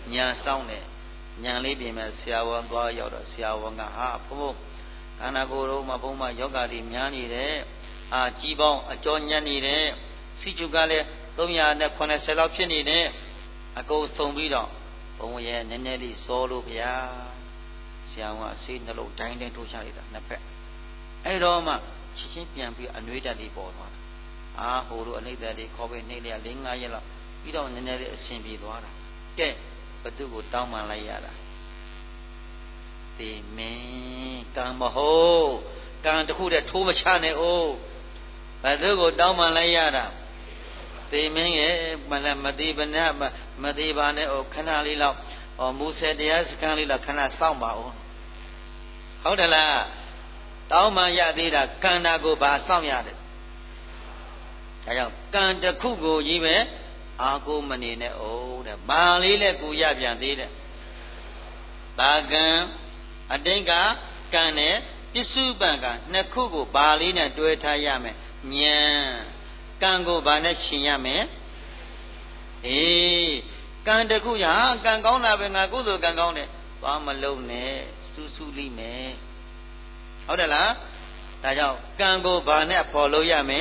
A: ညာဆောင်တယ်ညာလေးပြင်မဲ့ဆရာဝန်သွားရောက်တော့ဆရာဝန်ကဟာဘုံဘုံခန္ဓာကိုယ်လုံးမှာဘုံမှာယောဂတွေများနေတယ်အာကြီးပေါင်းအကျော်ညံ့နေတယ်စီချုပ်ကလည်းသုံးရာခုနှစ်ဆယ်လောက်ဖြစ်နေတယ်အကုန်စုံပြီးတော့ဘုံရဲ့နည်းနည်းလေးစောလို့ဗျာဆရာဝန်ကဆေးနှလုံးတိုင်းတိုင်းထိုးချလိုက်တာနှစ်ဖက်အဲ့တော့မှချက်ချင်းပြန်ပြီးအနှွေးတက်လေးပေါ်သွားတာအာဟိုတို့အနှိမ့်သက်လေးခေါ်ပြီးနှိမ့်လေး၄၅ရက်လောက်ပြီးတော့နည်းနည်းလေးအဆင်ပြေသွားတာကဲဘသူကိုတောင်းပန်လိုက်ရတာဒီမင်းကံမဟုတ်ကံတစ်ခုတည်းထိုးမချနဲ့အိုးဘသူကိုတောင်းပန်လိုက်ရတာဒီမင်းရဲ့မလည်းမတိဘနဲ့မတိပါနဲ့အိုခဏလေးလောက်ဟောမူဆယ်တရားစခန်းလေးလောက်ခဏစောင့်ပါဦးဟုတ်တယ်လားတောင်းပန်ရသေးတာကံတာကိုဘာစောင့်ရတယ်ဒါကြောင့်ကံတစ်ခုကိုကြီးပဲအာကိုမနေနဲ့အိုးတဲ့ဘာလေးလဲကိုရပြန်သေးတယ်ဘာကံအတိတ်ကကံနဲ့ပစ္စုပန်ကနှစ်ခုကိုဘာလေးနဲ့တွဲထားရမယ်ဉာဏ်ကံကိုဘာနဲ့ရှင်ရမယ်အေးကံတစ်ခုရကံကောင်းတာပဲငါကုသိုလ်ကံကောင်းတယ်သွားမလုံးနဲ့စူးစူးလိမ့်မယ်ဟုတ်တယ်လားဒါကြောင့်ကံကိုဘာနဲ့ဖော်လို့ရမယ်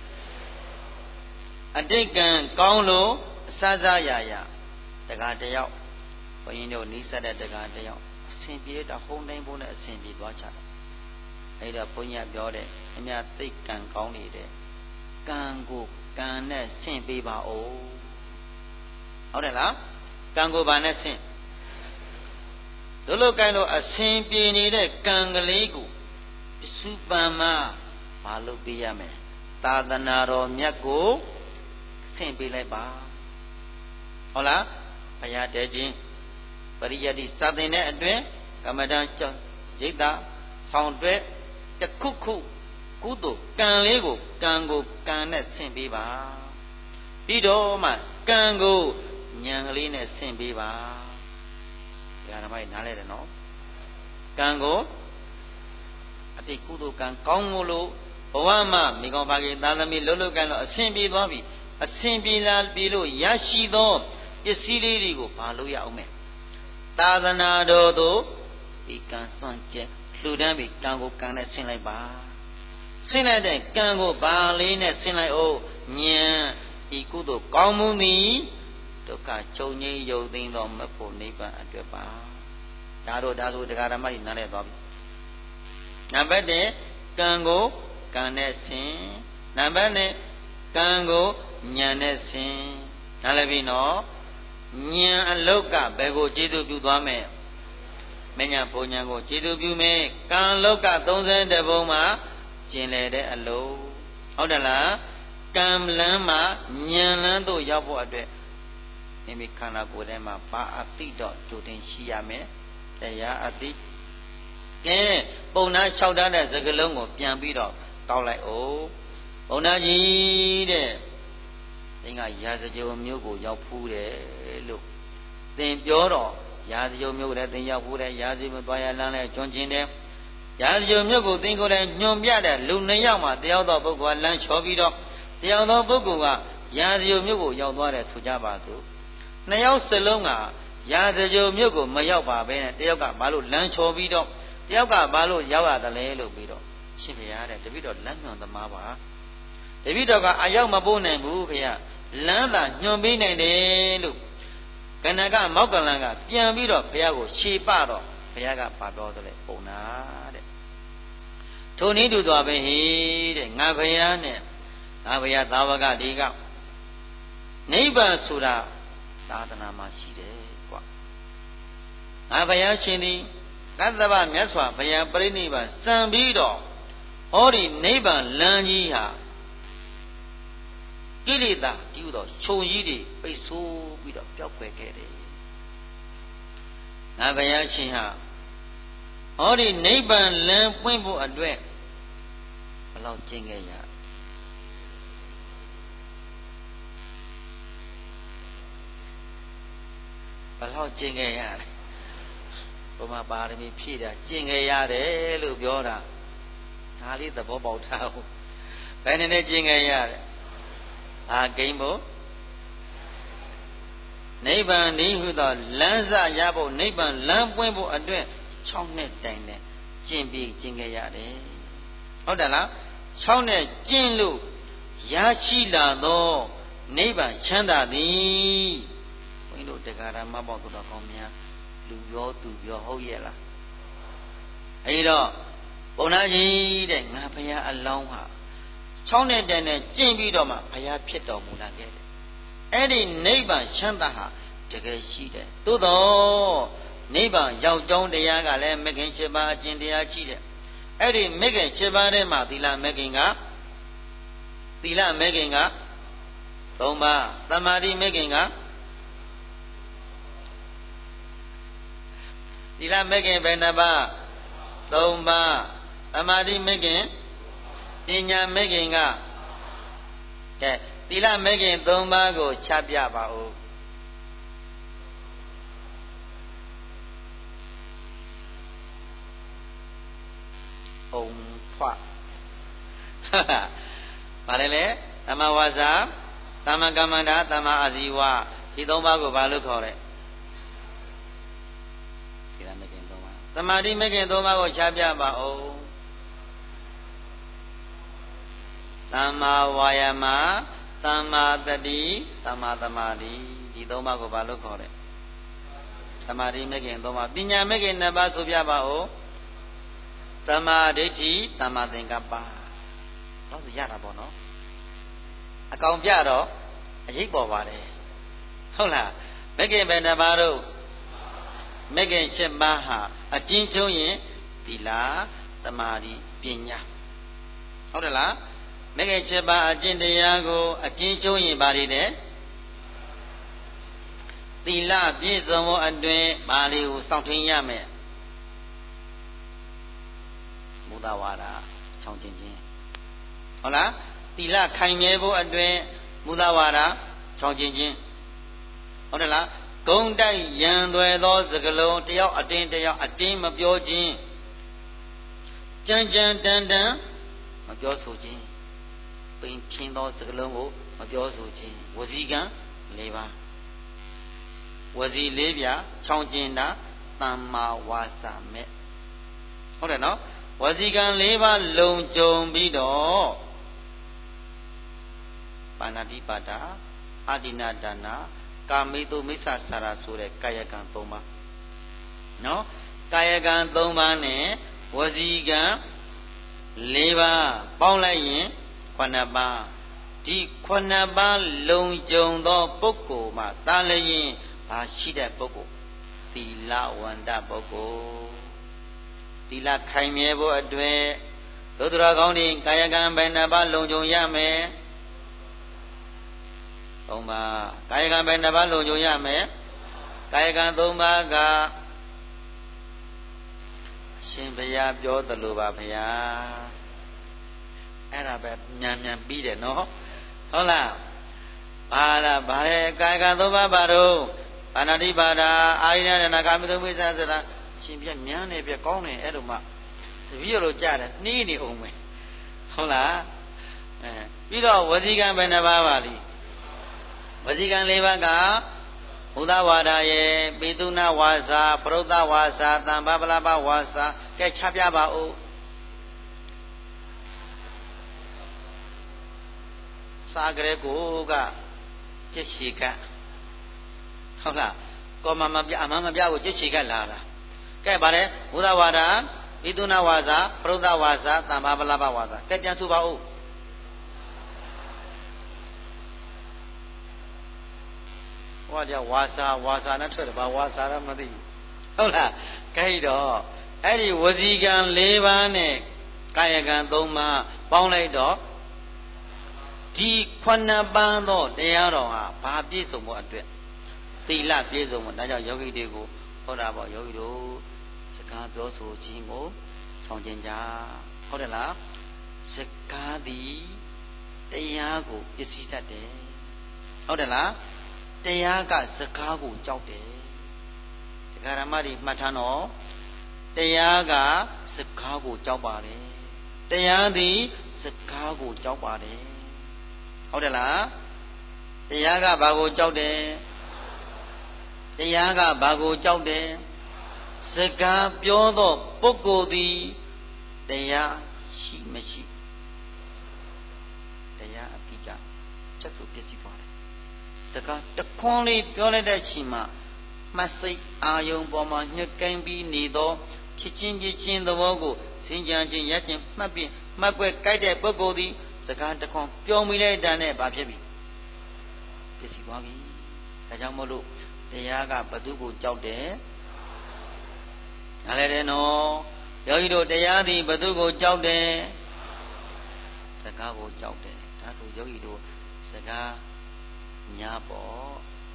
A: အတိတ်ကံကောင်းလို့အစစရာရာတကားတယောက်ဘုန်းကြီးတို့နီးစပ်တဲ့တကားတယောက်အစဉ်ပြေတာဟုံးတိုင်းဖို့နဲ့အစဉ်ပြေသွားချတယ်အဲ့တော့ဘုန်းကြီးပြောတယ်အမြတ်သိကံကောင်းနေတဲ့ကံကိုကံနဲ့ဆင့်ပေးပါဦးဟုတ်တယ်လားကံကိုဘာနဲ့ဆင့်တို့လိုကိုင်းလို့အစဉ်ပြေနေတဲ့ကံကလေးကိုပစ္စုပန်မှာမလုပ်ပေးရမယ်သာသနာတော်မြတ်ကိုဆင့်ပေးလိုက်ပါဟုတ်လားဘုရားတဲခြင်းပရိယတ္တိစာသင်တဲ့အတွင်းကမ္မဋ္ဌာန်းရိပ်သာဆောင်တွဲတစ်ခုခုကုသိုလ်ကံလေးကိုကံကိုကံနဲ့ဆင့်ပေးပါပြီးတော့မှကံကိုဉာဏ်ကလေးနဲ့ဆင့်ပေးပါဘုရားဓမ္မကြီးနားလဲတယ်နော်ကံကိုအတိတ်ကုသိုလ်ကံကောင်းလို့ဘဝမှာမိကောင်းပါကြီးသာသမီလှုပ်လှုပ်ကန်တော့အစဉ်ပြေသွားပြီအစဉ်ပြေလာပြီလို့ရရှိသောပစ္စည်းလေးတွေကိုဘာလို့ရအောင်မဲသာသနာတော်သို့ဒီကံစွန့်ကျက်လှူဒန်းပြီးကံကိုကံနဲ့ဆင်းလိုက်ပါဆင်းလိုက်တဲ့ကံကိုဘာလေးနဲ့ဆင်းလိုက်အောင်ဉာဏ်ဤကုသိုလ်ကောင်းမှုသည်ဒုက္ခချုပ်ငြိမ်းရုပ်သိမ်းသောမဖို့နိဗ္ဗာန်အတွက်ပါဒါတို့ဒါဆိုတရားဓမ္မကြီးနားလည်သွားပြီနံပါတ်တစ်ကံကိုကံနဲ့ဆင်းနံပါတ်နှစ်ကံကိုဉာဏ်နဲ့ဆင်းနားလည်ပြီနော်ဉာဏ်အလုတ်ကဘယ်ကိုကျေးဇူးပြုသွားမယ်မဉ္ဇဉ်ဘုံဉာဏ်ကိုကျေးဇူးပြုမယ်ကံလုတ်ကသုံးဆယ်တဘုံမှာကျင်လေတဲ့အလုံးဟုတ်တယ်လားကံလန်းမှာဉာဏ်လန်းတို့ရောက်ဖို့အတွက်မိမိခန္ဓာကိုယ်ထဲမှာဘာအသိတော့ကြိုတင်ရှိရမယ်တရားအသိကဲပုံနာလျှောက်ထားတဲ့စကားလုံးကိုပြန်ပြီးတော့တောက်လိုက်အောင်ပုံနာကြီးတဲ့သင်ကရာဇကြုံမျိုးကိုရောက်ဖူးတယ်လို့သင်ပြောတော့ရာဇကြုံမျိုးလည်းသင်ရောက်ဖူးတယ်ရာဇကြုံသွားရလမ်းလည်းကျွန်းကျင်တယ်ရာဇကြုံမျိုးကိုသင်ကိုယ်လည်းညွန်ပြတဲ့လူနှစ်ယောက်မှတယောက်သောပုဂ္ဂိုလ်ကလမ်းချော်ပြီးတော့တယောက်သောပုဂ္ဂိုလ်ကရာဇကြုံမျိုးကိုရောက်သွားတယ်ဆိုကြပါစို့နှစ်ယောက်စလုံးကရာဇကြုံမျိုးကိုမရောက်ပါပဲနဲ့တယောက်ကဘာလို့လမ်းချော်ပြီးတော့တယောက်ကဘာလို့ရောက်ရတယ်လဲလို့ပြီးတော့ရှင်ဘုရားတဲ့တပည့်တော်လမ်းညွန်သမားပါတပည့်တော်ကအရောက်မပို့နိုင်ဘူးဖေရလမ်းသာညွန်ပေးနိုင်တယ်လို့ကဏကမောက်ကလန်ကပြန်ပြီးတော့ဘုရားကိုရှေ့ပတော့ဘုရားကပါတော်တယ်ပုံနာတဲ့ထိုနည်းတူသွားပဲဟေးတဲ့ငါဘုရားနဲ့ငါဘုရားသာဝကဒီကနိဗ္ဗာန်ဆိုတာသာသနာမှာရှိတယ်ကွာငါဘုရားရှင်သည်ကတ္တဗမြတ်စွာဘုရားပြိဋိဘံစံပြီးတော့ဟောဒီနိဗ္ဗာန်လမ်းကြီးဟာကိလေသာတည်သောခြုံကြီးတွေပိတ်ဆိုးပြီးတော့ပျောက်ကွယ်ခဲ့တယ်ငါဘုရားရှင်ဟာဟောဒီနိဗ္ဗာန်လမ်းပွင့်ဖို့အတွက်ဘယ်လောက်ကျင့်ခဲ့ရဘယ်လောက်ကျင့်ခဲ့ရတယ်ဘုမပါရမီဖြည့်တာကျင့်ခဲ့ရတယ်လို့ပြောတာဒါလေးသဘောပေါက်ထားဟုတ်ဘယ်နည်းနဲ့ကျင့်ခဲ့ရတယ်အာဂိမ်းဖို့နိဗ္ဗာန်ဒီဟုသောလမ်းစရဖို့နိဗ္ဗာန်လမ်းပွင့်ဖို့အတွက်၆နှစ်တိုင်နဲ့ကျင့်ပြီးကျင့်ခဲ့ရတယ်ဟုတ်တယ်လား၆နှစ်ကျင့်လို့ရရှိလာသောနိဗ္ဗာန်ချမ်းသာသည်ဘုန်းကြီးတို့တရားဓမ္မပေါင်းတော်ကောင်းများလူပြောသူပြောဟုတ်ရဲ့လားအဲဒီတော့ဘုရားကြီးတဲ့ငါဘုရားအလောင်းဟာ၆နှစ်တိုင်နဲ့ကျင့်ပြီးတော့မှဘုရားဖြစ်တော်မူလာခဲ့တယ်အဲ့ဒီနိဗ္ဗာန်ချမ်းသာဟာတကယ်ရှိတယ်သို့တော့နိဗ္ဗာန်ရောက်ကြောင်းတရားကလည်းမဂ္ဂင်၈ပါးအကျင့်တရားရှိတယ်အဲ့ဒီမဂ္ဂင်၈ပါးထဲမှာသီလမဂ္ဂင်ကသီလမဂ္ဂင်က၃ပါးသမာဓိမဂ္ဂင်ကသီလမဂ္ဂင်ဘယ်နှပါး၃ပါးသမာဓိမဂ္ဂင်ပညာမဂ္ဂင်ကကဲသီလမဂ္ဂင်၃ပါးကိုချပြပါဦးအုံဖွဘာလဲလဲသမ္မာဝါစာသမ္မာကမ္မန္တာသမ္မာအာဇီဝဒီ၃ပါးကိုဘာလို့ခေါ်လဲသီလမဂ္ဂင်၃ပါးသမာဓိမဂ္ဂင်၃ပါးကိုချပြပါဦးသမ္မာဝါယာမသမ္မာတတိသမ္မာသမာဓိဒီ၃ပါးကိုဘာလို့ခေါ်လဲသမာဓိမဂ္ဂင်၃ပါးပညာမဂ္ဂင်၂ပါးဆိုပြပါဦးသမ္မာဒိဋ္ဌိသမ္မာသင်္ကပ္ပတော့ဆိုရတာပေါ့နော်အကောင်ပြတော့အရေးပေါ်ပါတယ်ဟုတ်လားမဂ္ဂင်ဘယ်နှပါးတို့မဂ္ဂင်၈ပါးဟာအကျဉ်းချုပ်ရင်သီလသမာဓိပညာဟုတ်တယ်လားမဂ္ဂင်၈ပါးအကျင့်တရားကိုအကျဉ်းချုပ်ရင်ဘာတွေလဲသီလပြည့်စုံဖို့အတွင်ဘာလေးကိုစောင့်ထိန်ရမယ်မုဒ္ဒဝါဒချောင်းချင်းချင်းဟုတ်လားသီလခိုင်မြဲဖို့အတွင်မုဒ္ဒဝါဒချောင်းချင်းချင်းဟုတ်တယ်လားဂုံတိုက်ရန်သွဲသောစကလုံးတယောက်အတင်းတယောက်အတင်းမပြောခြင်းကြမ်းကြမ်းတန်တန်မပြောဆိုခြင်းပိန်ထင်းသောစကလုံးကိုမပြောဆိုခြင်းဝစီကံ၄ပါးဝစီ၄ပြချောင်းကျင်တာသမ္မာဝါစာမဲ့ဟုတ်တယ်နော်ဝစီကံ၄ပါးလုံခြုံပြီးတော့ပါဏာတိပါဒအာတိနာဒါနာကာမိတုမိစ္ဆာစာရဆိုတဲ့ကာယကံ၃ပါးနော်ကာယကံ၃ပါးနဲ့ဝစီကံ၄ပါးပေါင်းလိုက်ရင်ခုနှစ်ပါးဒီခုနှစ်ပါးလုံခြုံသောပုဂ္ဂိုလ်မှာတာလျင်ဘာရှိတဲ့ပုဂ္ဂိုလ်သီလဝန္တပုဂ္ဂိုလ်သီလခိုင်မြဲဖို့အတွက်သို့တော်ကောင်းဒီကာယကံဘယ်နှပါးလုံခြုံရမယ်၃ပါးကာယကံဘယ်နှပါးလုံခြုံရမယ်ကာယကံ၃ပါးကရှင်ဘုရားပြောသလိုပါဗျာအဲ့ဒါပဲမြန်မြန်ပြီးတယ်နော်ဟုတ်လားဘာလားဘာလဲကာယကံ၃ပါးပါတော့ပါဏာတိပါဒအာရိယနာကာမိတုမိစ္ဆာဆိုတာရှင်ပြမြန်နေပြကောင်းတယ်အဲ့လိုမှတပည့်တို့ကြားတယ်နှီးနေအောင်မယ်ဟုတ်လားအဲပြီးတော့ဝစီကံဘယ်နှပါးပါလိဝစီကံ၄ပါးကဘုဒ္ဓဝါဒရဲ့ပိသုနာဝါစာပရုဒ္ဓဝါစာသံဃပလပဝါစာကဲချပြပါဦးစာကြဲကိုကကျက်ရှိကဟုတ်လားကောမမပြအမမပြကိုကျက်ရှိကလာတာကဲဗါတယ်ဘုဒ္ဓဝါဒပိသုနာဝါစာပရုဒ္ဓဝါစာသံဃပလပဝါစာကဲပြန်ဆိုပါဦးဟောကြဝါစာဝါစာနဲ့ထွက်တယ်ဘာဝါစာတော့မသိဘူးဟုတ်လားကြိုက်တော့အဲ့ဒီဝစီကံ၄ပါးနဲ့ကာယကံ၃ပါးပေါင်းလိုက်တော့ဒီခုနှစ်ပါးသောတရားတော်ဟာဘာပြည့်စုံဖို့အတွက်သီလပြည့်စုံဖို့ဒါကြောင့်ယောဂီတွေကိုဟောတာပေါ့ယောဂီတို့စကားပြောဆိုခြင်းကိုဆောင်ကျင်ကြဟုတ်တယ်လားစကားသည်တရားကိုပြည့်စည်တတ်တယ်ဟုတ်တယ်လားတရားကစကားကိုကြောက်တယ်တရားဓမ္မတွေမှတ်ထားတော့တရားကစကားကိုကြောက်ပါတယ်တရားသည်စကားကိုကြောက်ပါတယ်ဟုတ်တယ်လားတရားကဘာကိုကြောက်တယ်တရားကဘာကိုကြောက်တယ်စကားပြောသောပုဂ္ဂိုလ်သည်တရားရှိမရှိတရားအတိအကျချက်သူပြည့်စည်သွားတယ်စကားတခွန်းလေးပြောလိုက်တဲ့အချိန်မှာမှတ်စိတ်အာယုံပေါ်မှာညှက်ကိုင်းပြီးနေသောဖြစ်ချင်းဖြစ်ချင်းသဘောကိုစင်ကြံခြင်းရခြင်းမှတ်ပြီးမှတ်ွက်ကြိုက်တဲ့ပုဂ္ဂိုလ်သည်စကားတခွန်းပြောမိလိုက်တဲ့နဲ့ဘာဖြစ်ပြီပြည့်စည်သွားပြီဒါကြောင့်မို့လို့တရားကဘသူကိုကြောက်တယ်နားလည်တယ်နော်ယောဂီတို့တရားသည်ဘသူကိုကြောက်တယ်စကားကိုကြောက်တယ်ဒါဆိုယောဂီတို့စကားညာပေါ့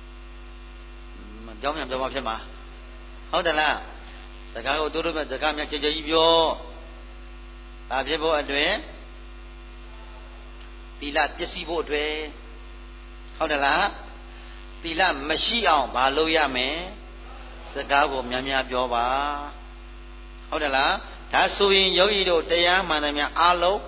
A: ကြောင်းမြန်ပြောမှဖြစ်မှာဟုတ်တယ်လားစကားကိုတို့တို့ပဲစကားများကြည်ကြည်ကြီးပြောဘာဖြစ်ဖို့အတွက်သီလပစ္စည်းဖို့အတွက်ဟုတ်တယ်လားသီလမရှိအောင်မလုပ်ရမယ်စကားကိုများများပြောပါဟုတ်တယ်လားဒါဆိုရင်ယောဂီတို့တရားမှန်တယ်များအားလုံး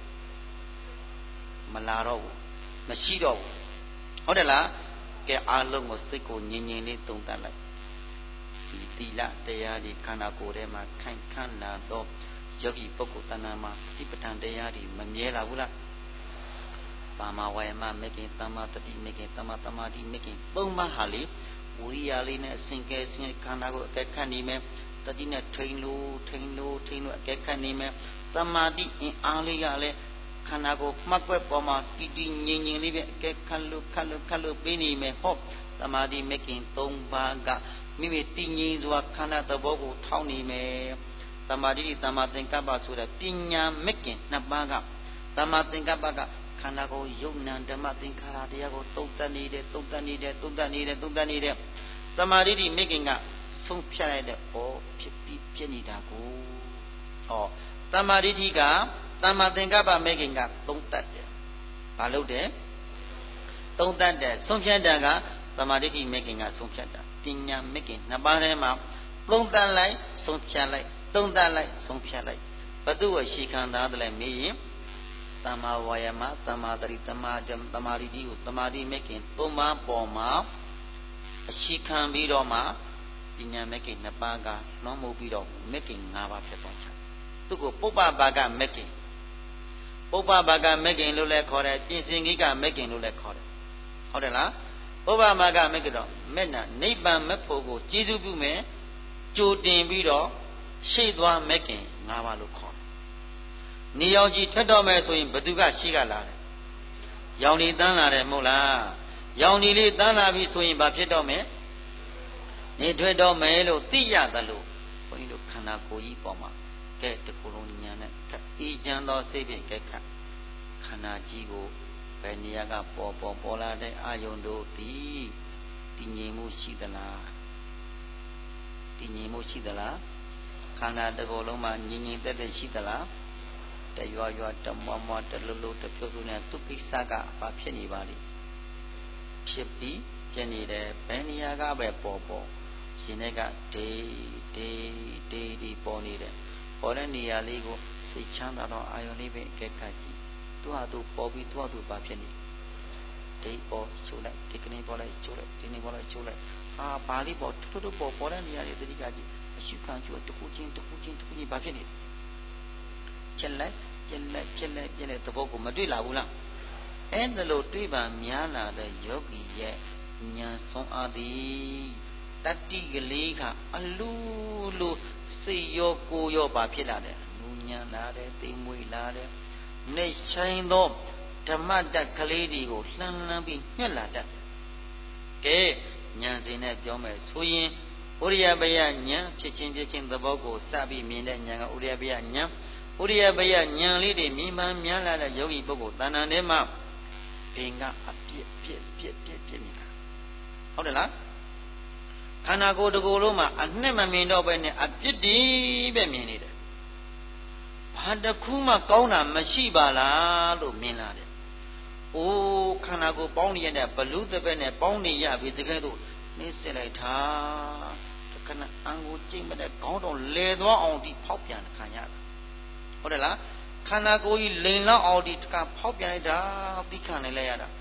A: မလာတော့ဘူးမရှိတော့ဘူးဟုတ်တယ်လားကဲအားလုံးကိုစိတ်ကိုငြိမ်ငြိမ်လေးသုံးသပ်လိုက်ဒီသီလတရားဒီခန္ဓာကိုယ်ထဲမှာခိုင်ခန့်လာတော့ယောဂီပုဂ္ဂိုလ်တဏ္ဍာမှာဒီပဋ္ဌာန်တရားဒီမမြဲလာဘူးလားသမ္မာဝါယမမေခင်သမ္မာတတိမေခင်သမ္မာသမာဓိမေခင်သုံးပါးဟာလေဝိရိယလေးနဲ့အစဉ်ကဲအစဉ်ခန္ဓာကိုအကဲခတ်နေမယ်တတိနဲ့ထိန်လို့ထိန်လို့ထိန်လို့အကဲခတ်နေမယ်သမာဓိအင်အားလေးကလည်းခန္ဓာကိုမှတ်ွက်ပေါ်မှာတည်တည်ငြိမ်ငြိမ်လေးပဲအကဲခတ်လို့ခတ်လို့ခတ်လို့ပြီးနေမယ်ဟောသမာဓိမေခင်သုံးပါးကမိမိတည်ငြိမ်စွာခန္ဓာသဘောကိုထောက်နေမယ်သမာဓိသမာသင်္ကပ္ပဆိုတဲ့ပညာမေခင်နှစ်ပါးကသမာသင်္ကပ္ပကခန္ဓာကိုယုံနံဓမ္မသင်္ခါရတရားကိုသုံးသပ်နေတယ်သုံးသပ်နေတယ်သုံးသပ်နေတယ်သုံးသပ်နေတယ်သမာဓိတိမေခင်ကဆုံးဖြတ်လိုက်တဲ့ဩဖြစ်ပြီးပြည့်နေတာကိုဩသမာဓိတိကသမာသင်္ကပ္ပမေခင်ကသုံးသပ်တယ်ဘာလို့တယ်သုံးသပ်တယ်ဆုံးဖြတ်တာကသမာဓိတိမေခင်ကဆုံးဖြတ်တာပညာမေခင်နှစ်ပါးထဲမှာသုံးသပ်လိုက်ဆုံးဖြတ်လိုက်သုံးသပ်လိုက်ဆုံးဖြတ်လိုက်ဘသူ့ကိုရှေခံသားတယ်လဲမေးရင်သမ္မာဝါယမသမ္မာတတိသမ္မာဓမ္မသမ္မာဓိကိုသမာဓိမေခင်သုံးပါးပေါ်မှာအရှိခံပြီးတော့မှပညာမေခင်နှစ်ပါးကလွှမ်းမိုးပြီးတော့မေခင်၅ပါးဖြစ်သွားချာသူကိုပုပ္ပဘာကမေခင်ပုပ္ပဘာကမေခင်လို့လည်းခေါ်တယ်ပြင်စင်ကိကမေခင်လို့လည်းခေါ်တယ်ဟုတ်တယ်လားပုပ္ပဘာကမေခင်တော့မေနာနိဗ္ဗာန်မဲ့ဖို့ကိုကျေစုပြုမယ်ကြိုတင်ပြီးတော့ရှေ့သွားမေခင်၅ပါးလို့ခေါ်နေရောင်ကြီးထွက်တော့မယ်ဆိုရင်ဘသူကရှိကလာတယ်ရောင်နေတန်းလာတယ်မဟုတ်လားရောင်နေလေးတန်းလာပြီဆိုရင်ဘာဖြစ်တော့မယ်နေထွက်တော့မယ်လို့သိရသလိုဘုန်းကြီးတို့ခန္ဓာကိုယ်ကြီးပေါ်မှာကဲတကူလုံးဉာဏ်နဲ့အေးချမ်းသောစိတ်ဖြင့်ကဲခတ်ခန္ဓာကြီးကိုဘယ်နေရာကပေါ်ပေါ်ပေါ်လာတဲ့အာယုန်တို့သည်တည်ငြိမ်မှုရှိသလားတည်ငြိမ်မှုရှိသလားခန္ဓာတစ်ခုလုံးမှာငြိမ်ငြိမ်သက်သက်ရှိသလားတရွာရွာတမွားမွားတလူလူတဖြုတ်ဖြုတ်နဲ့သူကိစ္စကဘာဖြစ်နေပါလိမ့်ဖြစ်ပြီးပြနေတယ်ဘယ်နေရာကပဲပေါ်ပေါ်ရှင်တွေကဒေဒေဒေဒီပေါ်နေတယ်ပေါ်တဲ့နေရာလေးကိုစိတ်ချမ်းသာတော့အာယုန်လေးပဲအကဲခတ်ကြည့်သူ့ဟာသူပေါ်ပြီးသူ့ဟာသူဘာဖြစ်နေဒိတ်ပေါ်ချိုးလိုက်ဒီကနေ့ပေါ်လိုက်ချိုးလိုက်ဒီနေ့ပေါ်လိုက်ချိုးလိုက်ဟာပါဠိပေါ်ထွတ်ထွတ်ပေါ်ပေါ်တဲ့နေရာလေးတတိကကြည့်အရှိခံချိုးတခုချင်းတခုချင်းတခုချင်းဘာဖြစ်နေချက်လိုက်ပြက်လိုက်ပြက်လိုက်ပြက်လိုက်သဘောကိုမတွေ့လာဘူးလားအဲ့ဒါလို့တွေ့ပါများလာတဲ့ယောဂီရဲ့ဉာဏ်ဆုံးအားသည်တတိကလေးကအလူလူစိတ်ရောကိုယ်ရောပါဖြစ်လာတယ်လူဉာဏ်လာတယ်သိမွေလာတယ်နေဆိုင်သောဓမ္မတက်ကလေးတွေကိုလှမ်းလှမ်းပြီးညှက်လာတတ်ကဲဉာဏ်စဉ်နဲ့ပြောမယ်ဆိုရင်ဥရိယပယဉာဏ်ဖြစ်ချင်းဖြစ်ချင်းသဘောကိုစပြီးမြင်တဲ့ဉာဏ်ကဥရိယပယဉာဏ်ဥရိယပယဉာဏ်လေးတွေမြင်မှများလာတဲ့ယောဂီပုဂ္ဂိုလ်တဏ္ဍာထဲမှာဘင်ကအပြစ်ပြစ်ပြစ်ပြစ်ပြစ်နေတာဟုတ်တယ်လားခန္ဓာကိုယ်တစ်ကိုယ်လုံးမှာအနှစ်မမြင်တော့ပဲနဲ့အပြစ်တည်းပဲမြင်နေတယ်ဘာတစ်ခုမှကောင်းတာမရှိပါလားလို့မြင်လာတယ်အိုးခန္ဓာကိုယ်ပေါင်းနေရတဲ့ဘလူးတစ်ပဲနဲ့ပေါင်းနေရပြီတကယ်တော့နေစစ်လိုက်တာတခဏအံကိုကြိတ်မဲ့တဲ့ခေါင်းတော်လဲသွားအောင်ဒီဖောက်ပြန်ခံရတာဟုတ်တယ်လားခန္ဓာကိုယ်ကြီးလိန်လောက်အောင်ဒီတကဖောက်ပြန်လိုက်တာသိခံနေလိုက်ရတာ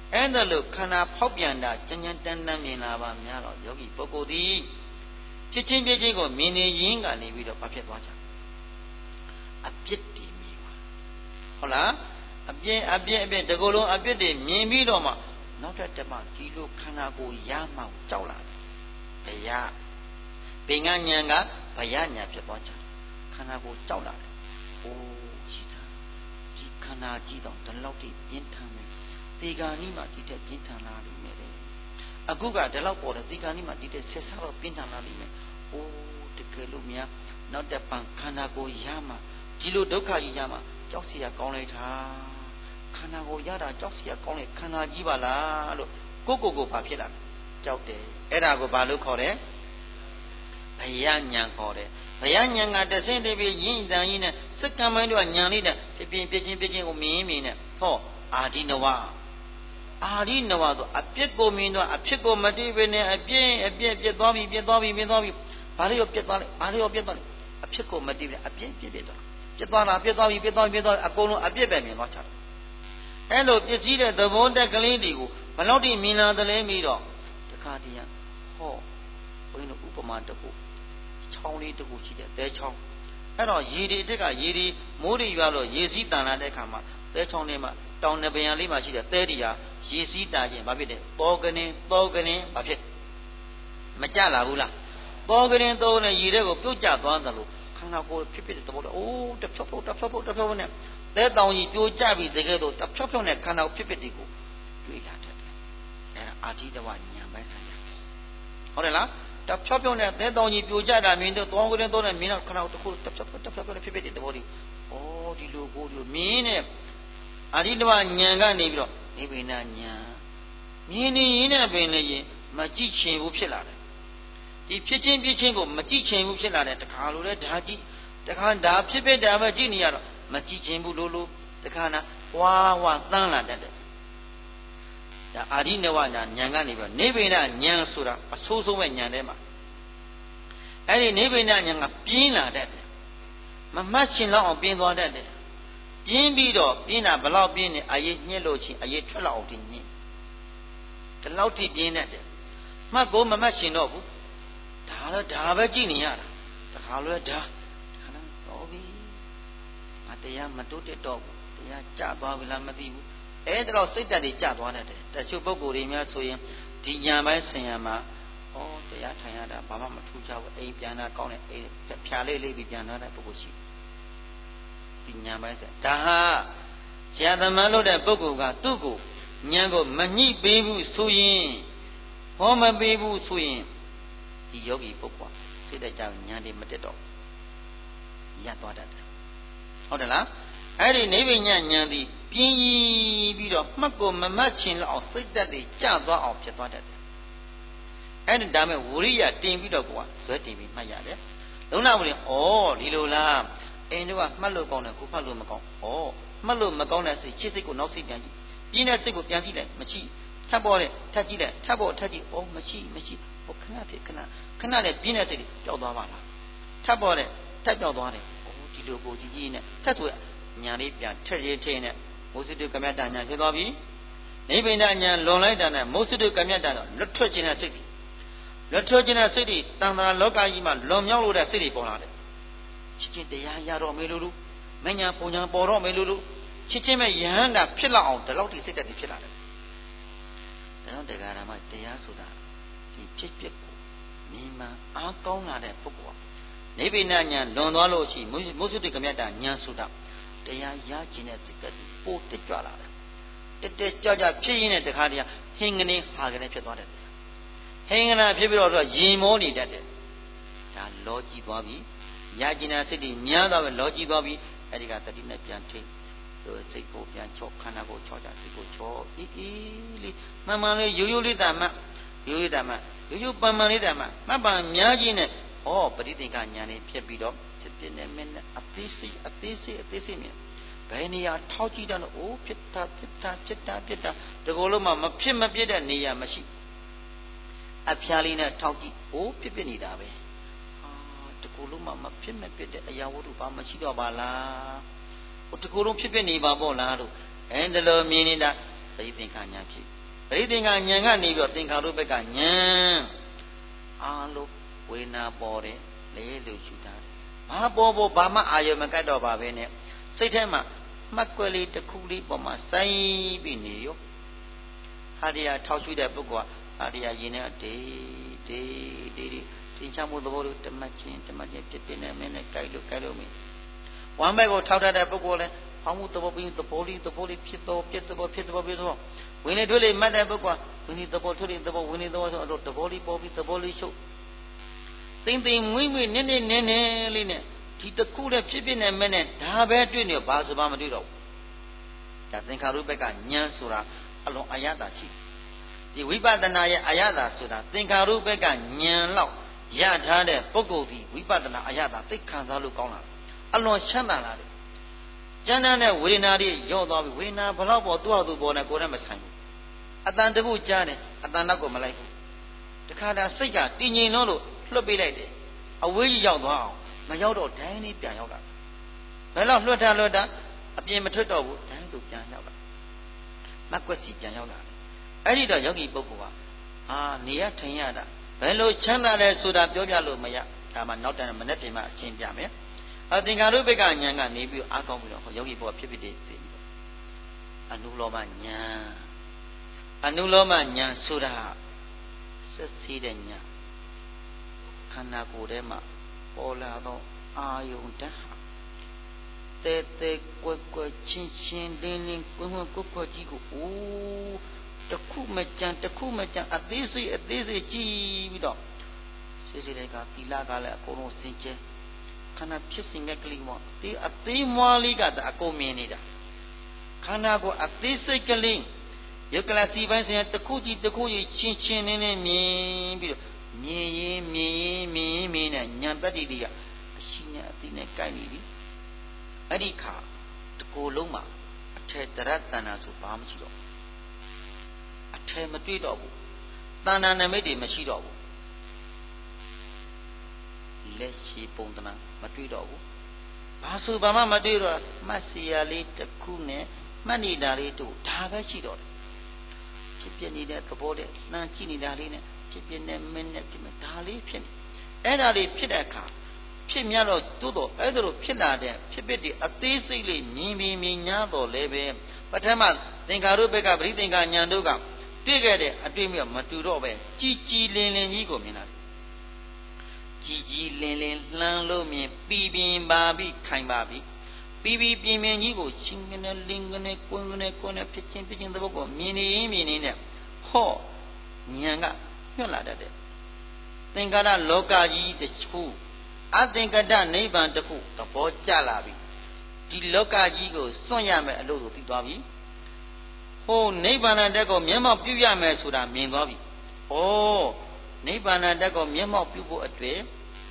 A: အဲ့ဒါလို့ခန္ဓာဖောက်ပြန်တာကြံ့ကြံ့တန်းတန်းမြင်လာပါများတော့ယောဂီပုဂ္ဂိုလ်သည်ဖြစ်ချင်းဖြစ်ချင်းကိုမြင်နေရင်းကနေပြီးတော့ဘာဖြစ်သွားကြအပြစ်တည်မြင်ပါဟုတ်လားအပြစ်အပြစ်အပြစ်ဒီကုလုံးအပြစ်တွေမြင်ပြီးတော့မှနောက်ထပ်တမဒီလိုခန္ဓာကိုယ်ရမှကြောက်လာတယ်တရားပင်ကဉာဏ်ကဘယဉာဏ်ဖြစ်သွားကြခန္ဓာကိုယ်ကြောက်လာတယ်အိုးရှိသားဒီခန္ဓာကြီးတော့ဒီလောက်ထိပြင်းထန်မယ်ဒီကနေ့မှဒီတဲ့ပြင်းထန်လာလိမ့်မယ်တဲ့အခုကဒီလောက်ပေါ်တယ်ဒီကနေ့မှဒီတဲ့ဆက်စားတော့ပြင်းထန်လာလိမ့်မယ်အိုးတကယ်လို့များနောက်တဲ့ပံခန္ဓာကိုယ်ရမှဒီလိုဒုက္ခကြီးရမှကြောက်เสียကောင်းလိုက်တာခန္ဓာကိုယ်ရတာကြောက်เสียကောင်းလိုက်ခန္ဓာကြီးပါလားလို့ကိုကိုကိုဘာဖြစ်လာကြောက်တယ်အဲ့ဒါကိုဘာလို့ခေါ်တယ်ဘယဉာဏ်ခေါ်တယ်ဘယဉာဏ်ကတဆင်းတည်းပြီးရင်းတန်ရင်းနဲ့စက္ကန့်ပိုင်းတော့ဉာဏ်လေးနဲ့ပြပြပြချင်းပြချင်းကိုမြင်မြင်နဲ့ဟောအာဒီနဝအာဒီနဝဆိုအပြစ်ကိုမြင်တော့အဖြစ်ကိုမတည်ပဲနဲ့အပြစ်အပြစ်ပြစ်သွားပြီပြစ်သွားပြီပြစ်သွားပြီဘာလို့ရောပြစ်သွားလဲဘာလို့ရောပြစ်သွားလဲအဖြစ်ကိုမတည်ပဲအပြစ်ပြစ်ပြစ်သွားပြစ်သွားတာပြစ်သွားပြီပြစ်သွားပြီပြစ်သွားအကုန်လုံးအပြစ်ပဲမြင်သွားချတယ်အဲ့လိုပြစ်စည်းတဲ့သဘောတက်ကလေးတွေကိုဘယ်လောက်ထိမြင်လာသလဲပြီးတော့တခါတည်းဟောဘုန်းကြီးတို့ဥပမာတခုချောင်းလေးတခုရှိတယ်တဲချောင်းအဲ့တော့ရေဒီတက်ကရေဒီမိုးတွေရွာလို့ရေစီးတန်လာတဲ့အခါမှာတဲချောင်းထဲမှာတောင်နပယံလေးမှာရှိတဲ့တဲတီဟာရေစီးတာခြင်းဘာဖြစ်လဲတောကနေတောကနေဘာဖြစ်မကြလာဘူးလားတောကနေတောနဲ့ရေတဲ့ကိုပြုတ်ကျသွားတယ်လို့ခန္ဓာကိုယ်ဖြစ်ဖြစ်တဲ့သဘောတော့အိုးတဖြောက်ဖြောက်တဖြောက်ဖြောက်တဖြောက်နဲ့တဲတောင်ကြီးပြိုကျပြီးတကယ်တော့တဖြောက်ဖြောက်နဲ့ခန္ဓာဖြစ်ဖြစ်တွေကိုတွေ့လာတတ်တယ်အဲ့ဒါအာတိတဝဉာဏ်ပဲဆိုင်တယ်ဟုတ်တယ်လားတဖြောက်ဖြောက်နဲ့တဲတောင်ကြီးပြိုကျတာမြင်တော့တောကနေတောနဲ့မြင်တော့ခန္ဓာတစ်ခုတဖြောက်ဖြောက်တဖြောက်ဖြောက်နဲ့ဖြစ်ဖြစ်တဲ့သဘောတွေဩဒီလိုကိုဒီလိုမြင်နဲ့အာရိတဝဉာဏ်ကနေပြီးတော့နိဗ္ဗာန်ဉာဏ်မြင်နေရင်းနဲ့ပင်လည်းရင်မကြည့်ချင်ဘူးဖြစ်လာတယ်ဒီဖြစ်ချင်းဖြစ်ချင်းကိုမကြည့်ချင်ဘူးဖြစ်လာတယ်တခါလိုလဲဓာကြည့်တခါဓာဖြစ်ဖြစ်ဓာပဲကြည့်နေရတော့မကြည့်ချင်ဘူးလို့လို့တခါနာဝါဝါတန်းလာတတ်တယ်ဒါအာရိနဝဉာဏ်ဉာဏ်ကနေပြီးတော့နိဗ္ဗာန်ဉာဏ်ဆိုတာအဆိုးဆုံးပဲဉာဏ်ထဲမှာအဲ့ဒီနိဗ္ဗာန်ဉာဏ်ကပြင်းလာတတ်တယ်မမှတ်ချင်တော့အောင်ပြင်းသွားတတ်တယ်ပြင်းပြီးတော့ပြင်းတာဘလောက်ပြင်းနေအရေးညှစ်လို့ချင်းအရေးထွက်လောက်အောင်တင်ညှစ်ဒီလောက်ထိပြင်းတတ်တယ်မှတ်ကိုမမှတ်ရှင်တော့ဘူးဒါတော့ဒါပဲကြည့်နေရတာတခါလွဲဒါခဏတော့ပြီအတရားမတိုးတက်တော့ဘူးတရားကျသွားပြီလားမသိဘူးအဲဒါတော့စိတ်ဓာတ်တွေကျသွားတတ်တယ်တချို့ပုဂ္ဂိုလ်တွေများဆိုရင်ဒီညာပိုင်းဆင်ရမှာဩတရားထိုင်ရတာဘာမှမထူးခြားဘူးအိမ်ပြန်တာကောင်းတယ်အိမ်ဖြာလေးလေးပြီးပြန်လာတဲ့ပုဂ္ဂိုလ်ရှိဒီညာပိုင်းဆင်ဒါဟာဆရာသမားလို့တဲ့ပုဂ္ဂိုလ်ကသူ့ကိုဉာဏ်ကိုမညှိပေးဘူးဆိုရင်ဟောမပေးဘူးဆိုရင်ဒီယောဂီပုဂ္ဂိုလ်စိတ်တကြဉာဏ်တွေမတက်တော့ရပ်သွားတတ်တယ်ဟုတ်တယ်လားအဲ့ဒီနိဗ္ဗာန်ဉာဏ်သည်ပြင်းပြီးတော့မှတ်ကိုမမှတ်ချင်လောက်အောင်စိတ်တက်တွေကျသွားအောင်ဖြစ်သွားတတ်တယ်အဲ့ဒီဒါမဲ့ဝိရိယတင်ပြီးတော့ကိုယ်ကဇွဲတင်ပြီးမှတ်ရတယ်လုံးလာဝင်ဩဒီလိုလားအိမ်တို့ကမှတ်လို့ကောင်းတယ်ကိုဖတ်လို့မကောင်းဩမှတ်လို့မကောင်းတဲ့စိတ်ချစ်စိတ်ကိုနောက်စိတ်ပြန်ကြည့်ပြင်းတဲ့စိတ်ကိုပြန်ကြည့်လိုက်မရှိထပ်ပေါ်တဲ့ထပ်ကြည့်လိုက်ထပ်ပေါ်ထပ်ကြည့်ဩမရှိမရှိဟိုခဏဖြစ်ခဏခဏနဲ့ပြင်းတဲ့စိတ်ပျောက်သွားပါလားထပ်ပေါ်တဲ့ထပ်ပျောက်သွားတယ်ဩဒီလိုကိုကြည့်ကြည့်နဲ့ထပ်ဆိုညာလေးပြန်ထက်ရေးထင်းနဲ့မောစိတုကမ္မတ္တညာဖြစ်သွားပြီနိဗ္ဗာန်ညာလွန်လိုက်တာနဲ့မောစိတုကမ္မတ္တတော့လွတ်ထွက်ခြင်းတဲ့စိတ်တွေလွတ်ထွက်ခြင်းတဲ့စိတ်တွေတန်ត្រာလောကကြီးမှာလွန်မြောက်လို့တဲ့စိတ်တွေပေါ်လာတယ်ချစ်ချင်းတရားရတော့မေလို့လို့မညာပုံညာပေါ်တော့မေလို့လို့ချစ်ချင်းမဲ့ယဟန္တာဖြစ်လောက်အောင်ဒီလောက်ထိစိတ်တက်တွေဖြစ်လာတယ်ဒါကြောင့်တရားဓမ္မတရားဆိုတာဒီဖြစ်ဖြစ်ကိုမြင်မှအားကောင်းလာတဲ့ပုဂ္ဂိုလ်နိဗ္ဗာန်ညာလွန်သွားလို့ရှိမောစိတုကမ္မတ္တညာဆိုတာတရားရခြင်းတဲ့စိတ်တက်ပို့တက်ကြွလာတယ်တက်တက်ကြွကြွဖြစ်ရင်းနဲ့တခါတည်းဟင်းကနေဟာကနေဖြစ်သွားတယ်ဟင်းကနာဖြစ်ပြီးတော့ရင်မောနေတတ်တယ်ဒါလောကြည့်သွားပြီရခြင်းတဲ့စိတ်တွေများသွားပြီလောကြည့်သွားပြီအဲ့ဒီကတတိနဲ့ပြန်ထိစိတ်ကိုပြန်ချောခန္ဓာကိုချောကြစိတ်ကိုချောအေးအေးလေးမှန်မှန်လေးရိုးရိုးလေးတမရိုးရိုးတမရိုးရိုးပန်ပန်လေးတမမှတ်ပန်များကြီးနဲ့ဩပရိသင်္ခဉာဏ်နဲ့ဖြစ်ပြီးတော့ဖြစ်ပြနေမင်းနဲ့အသေးစိတ်အသေးစိတ်အသေးစိတ်မြင်ဘယ်နေရာထောက်ကြည့်တော့အိုးဖြစ်တာဖြစ်တာဖြစ်တာဖြစ်တာဒီကိုယ်လုံးမှာမဖြစ်မပြစ်တဲ့နေရာမရှိအဖျားလေးနဲ့ထောက်ကြည့်အိုးဖြစ်ဖြစ်နေတာပဲဟာဒီကိုယ်လုံးမှာမဖြစ်မပြစ်တဲ့အရာဝတ္ထုဘာမရှိတော့ပါလားဟိုဒီကိုယ်လုံးဖြစ်ဖြစ်နေပါပေါ့လားလို့အဲဒီလိုမြင်နေတာပရိသင်္ခဉာဏ်ဖြစ်ပရိသင်္ခာဉာဏ်ကနေပြီးတော့သင်္ခါရုပ္ပကဉာဏ်အာလို့ဝေဒနာပေါ်တယ်လေလို့ယူထားတယ်ဘာပေါ်ပေါ်ဘာမှအာရုံမကတ်တော့ပါပဲနဲ့စိတ်ထဲမှာမှတ်ကွက်လေးတစ်ခုလေးပေါ်မှာစိုင်းပြီးနေရောဟာတရားထောက်ရှုတဲ့ပုဂ္ဂိုလ်ကဟာတရားရင်နဲ့ဒေးဒေးဒေးဒေးသင်္ချမှုသဘောလို့တမတ်ချင်းတမတ်ချင်းပြပြနေမင်းနဲ့ကြိုက်လို့ကြိုက်လို့မင်းဝမ်းဘက်ကိုထောက်ထားတဲ့ပုဂ္ဂိုလ်လည်းဟောင်းမှုသဘောပြီးသဘောလေးသဘောလေးဖြစ်တော့ပြသဘောဖြစ်သဘောဖြစ်တော့ဝိနည်းတွေ့လေမှတ်တဲ့ပုဂ္ဂိုလ်ကဝိနည်းသဘောထွက်လေသဘောဝိနည်းသဘောဆိုတော့သဘောလေးပေါ်ပြီးသဘောလေးချုပ်သိမ့်သိမ့်မွေ့မွေ့နည်းနည်းနည်းနည်းလေးနဲ့ဒီတခုနဲ့ဖြစ်ဖြစ်နေမဲ့နဲ့ဒါပဲတွေ့နေဘာဆိုမှမတွေ့တော့ဘူးဒါသင်္ခါရုပ္ပကဉာဏ်ဆိုတာအလွန်အာရတာရှိဒီဝိပဿနာရဲ့အာရတာဆိုတာသင်္ခါရုပ္ပကဉာဏ်လောက်ရထားတဲ့ပုဂ္ဂိုလ်ဒီဝိပဿနာအာရတာသိခံစားလို့ကောင်းလာအလွန်ချမ်းသာလာတယ်ကျမ်းတဲ့ဝေဒနာတွေရော့သွားပြီဝေဒနာဘလောက်ပေါ်သူ့ဟာသူ့ပေါ်နဲ့ကိုယ်နဲ့မဆိုင်ဘူးအတန်တခုကြားတယ်အတန်နောက်ကိုမလိုက်ဘူးတခါတည်းစိတ်ကတည်ငြိမ်လို့လို့လွတ်ပေးလိုက်တယ်အဝေးကြီးရောက်သွားအောင်မရောက်တော့ဒိုင်းလေးပြန်ရောက်လာဘယ်တော့လွတ်တာလွတ်တာအပြင်မထွက်တော့ဘူးဒိုင်းသူပြန်ရောက်လာမက်ကွက်စီပြန်ရောက်လာအဲ့ဒီတော့ယောဂီပုဂ္ဂိုလ်ကဟာနေရထိုင်ရတာဘယ်လိုချမ်းသာလဲဆိုတာပြောပြလို့မရဒါမှနောက်တန်းမနေ့ပြင်မှအရှင်းပြမယ်အသင်္ကာရုပ္ပကဉာဏ်ကနေပြီးအားကောင်းပြီးတော့ယောဂီဘုရားဖြစ်ဖြစ်တည်ပြီးတော့အနုလောမဉာဏ်အနုလောမဉာဏ်ဆိုတာစစ်ဆေးတဲ့ဉာဏ်ခန္ဓာကိုယ်ထဲမှာပေါ်လာသောအာယုန်တဟာတဲတဲကွက်ကွက်ချင်းချင်းလင်းလင်းကွန်းကွန်းကွက်ကွက်ကြီးကိုအိုးတခုမကြံတခုမကြံအသေးစိတ်အသေးစိတ်ကြည့်ပြီးတော့စိစိတွေကသီလကလည်းအကုန်လုံးစင်ကြဲခန္ဓာဖြစ်စဉ်ကလေးမောဒီအသေးမွားလေးကအကုန်မြင်နေတာခန္ဓာကိုအသေးစိတ်ကလေးယုတ်ကလစီပိုင်းစဉ်တခုကြီးတခုကြီးချင်းချင်းလင်းလင်းမြင်ပြီးတော့မြင်ရင်မြင်ရင်မြင်ရင်မြင်နဲ့ဉာဏ်တတ္တိတွေကအရှိနဲ့အသိနဲ့ကိုက်နေပြီအဲ့ဒီခါတကိုယ်လုံးမှာအထေတရတဏ္ဍာဆိုဘာမှမရှိတော့အထေမတွေ့တော့ဘူးတဏ္ဍာနမိတ်တွေမရှိတော့ဘူးလက်ရှိပုံသဏ္ဍာန်မတွေ့တော့ဘူးဘာဆိုဘာမှမတွေ့တော့မှတ်စီရလေးတစ်ခုနဲ့မှတ်နေတာလေးတို့ဒါပဲရှိတော့တယ်ဖြစ်ပြနေတဲ့သဘောနဲ့နှမ်းကြည့်နေတာလေးနဲ့ဖြစ်ပြနေမင်းနဲ့ဖြစ်နေဒါလေးဖြစ်နေအဲ့ဒါလေးဖြစ်တဲ့အခါဖြစ်များတော့သို့တော့အဲ့ဒါလိုဖြစ်လာတဲ့ဖြစ်ဖြစ်ဒီအသေးစိတ်လေးမြင်မြင်မြင်ညာတော့လည်းပဲပထမသင်္ခါရုပ္ပကပရိသင်္ခာဉာဏ်တို့ကတွေ့ခဲ့တဲ့အတွေ့အမြတ်မတူတော့ပဲကြည်ကြည်လင်လင်ကြီးကိုမြင်လာတယ်ကြည်ကြည်လင်လင်လှမ်းလို့မြင်ပြီးပြင်းပါပြီခိုင်ပါပြီပြီးပြီးပြင်းပြင်းကြီးကိုရှင်ကနေလင်းကနေကွန်းကနေကွန်းနဲ့ဖြစ်ချင်းဖြစ်ချင်းသဘောကိုမြင်နေမြင်နေနဲ့ဟောဉာဏ်ကညွှတ်လာတတ်တယ်သင်္ခါရလောကကြီးတစ်ခုအသင်္ကတနိဗ္ဗာန်တစ်ခုသဘောကျလာပြီဒီလောကကြီးကိုစွန့်ရမယ်အလို့ဆိုသိသွားပြီဟိုနိဗ္ဗာန်တက်ကိုမျက်မှောက်ပြုရမယ်ဆိုတာမြင်သွားပြီဩနိဗ္ဗာန်တက်ကိုမျက်မှောက်ပြုဖို့အတွက်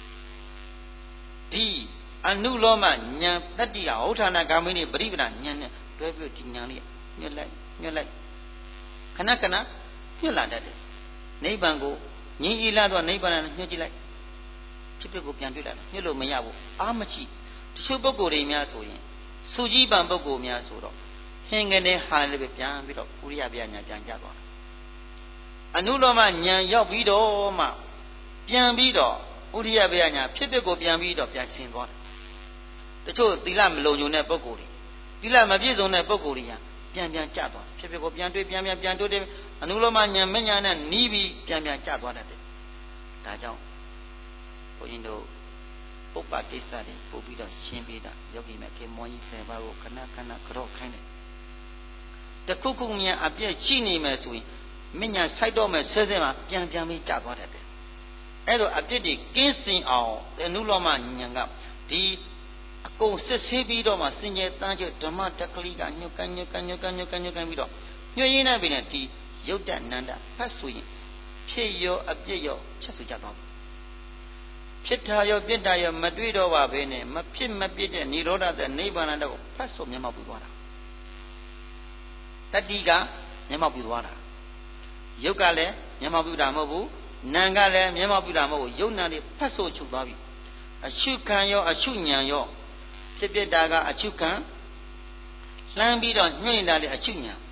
A: ဒီအနုလောမဉာဏ်တတ္တိယဟုတ်ဌာနဂါမိနိပရိပဒဉာဏ်နဲ့တွဲပြီးဒီဉာဏ်လေးညွတ်လိုက်ညွတ်လိုက်ခဏခဏညွတ်လာတတ်တယ်နိဗ္ဗာန်ကိုငြိမ်းဤလာတော့နိဗ္ဗာန်နဲ့ညွတ်ကြည့်လိုက်ဖြစ်ဖြစ်ကိုပြန်တွေ့လာတယ်ညွတ်လို့မရဘူးအာမရှိတချို့ပုဂ္ဂိုလ်တွေများဆိုရင်စူကြီးပံပုဂ္ဂိုလ်များဆိုတော့ဟင်ကနေဟာလည်းပဲပြန်ပြီးတော့ဥရိယပြညာပြန်ကြသွားအနုလောမဉာဏ်ရောက်ပြီးတော့မှပြန်ပြီးတော့ဥရိယပြညာဖြစ်ဖြစ်ကိုပြန်ပြီးတော့ပြန်ရှင်းသွားတယ်တချို့သီလမလုံခြုံတဲ့ပုဂ္ဂိုလ်တွေသီလမပြည့်စုံတဲ့ပုဂ္ဂိုလ်တွေကပြန်ပြန်ကြသွားဖြစ်ဖြစ်ကိုပြန်တွေ့ပြန်ပြန်ပြန်တွေ့တယ်အနုလောမဉာဏ်မဉာဏ်နဲ့နီးပြီးပြန်ပြန်ကြသွားတတ်တယ်ဒါကြောင့်ဘုန်းကြီးတို့ပုပ္ပကိစ္စတွေပို့ပြီးတော့ရှင်းပြတာယောဂီမြတ်ကေမောကြီးဆယ်ပါးကိုခဏခဏကြော့ခိုင်းတယ်တခုခုမြန်အပြည့်ရှိနေမယ်ဆိုရင်မဉာဏ်ဆိုင်တော့မယ်ဆဲဆဲမှာပြန်ပြန်ပြီးကြသွားတတ်တယ်အဲ့တော့အပြည့်တွေကင်းစင်အောင်အနုလောမဉာဏ်ကဒီအကုန်စစ်ဆေးပြီးတော့မှစင်ကြယ်တန်းကျဓမ္မတက္ကလိကညွတ်ကန်ညွတ်ကန်ညွတ်ကန်ညွတ်ကန်ညွတ်ကန်ပြီးတော့ညွှန်ရင်းနေပြီနဲ့ဒီယုတ်တနန္ဒဖတ်ဆိုရင်ဖြစ်ရောအပြည့်ရောဖြတ်ဆိုကြသွားပြီဖြစ်တာရောပြစ်တာရောမတွေ့တော့ပါဘဲနဲ့မဖြစ်မပြစ်တဲ့និရောဓတဲ့နိဗ္ဗာန်တော့ဖတ်ဆိုမျက်မှောက်ပြုသွားတာတတိကမျက်မှောက်ပြုသွားတာယုတ်ကလည်းမျက်မှောက်ပြုတာမဟုတ်ဘူးနာမ်ကလည်းမျက်မှောက်ပြုတာမဟုတ်ဘူးယုတ်နာတွေဖတ်ဆိုချုပ်သွားပြီအရှုခံရောအရှုဉဏ်ရောဖြစ်ပြတာကအရှုခံလှမ်းပြီးတော့ညှိနေတာလေအရှုဉဏ်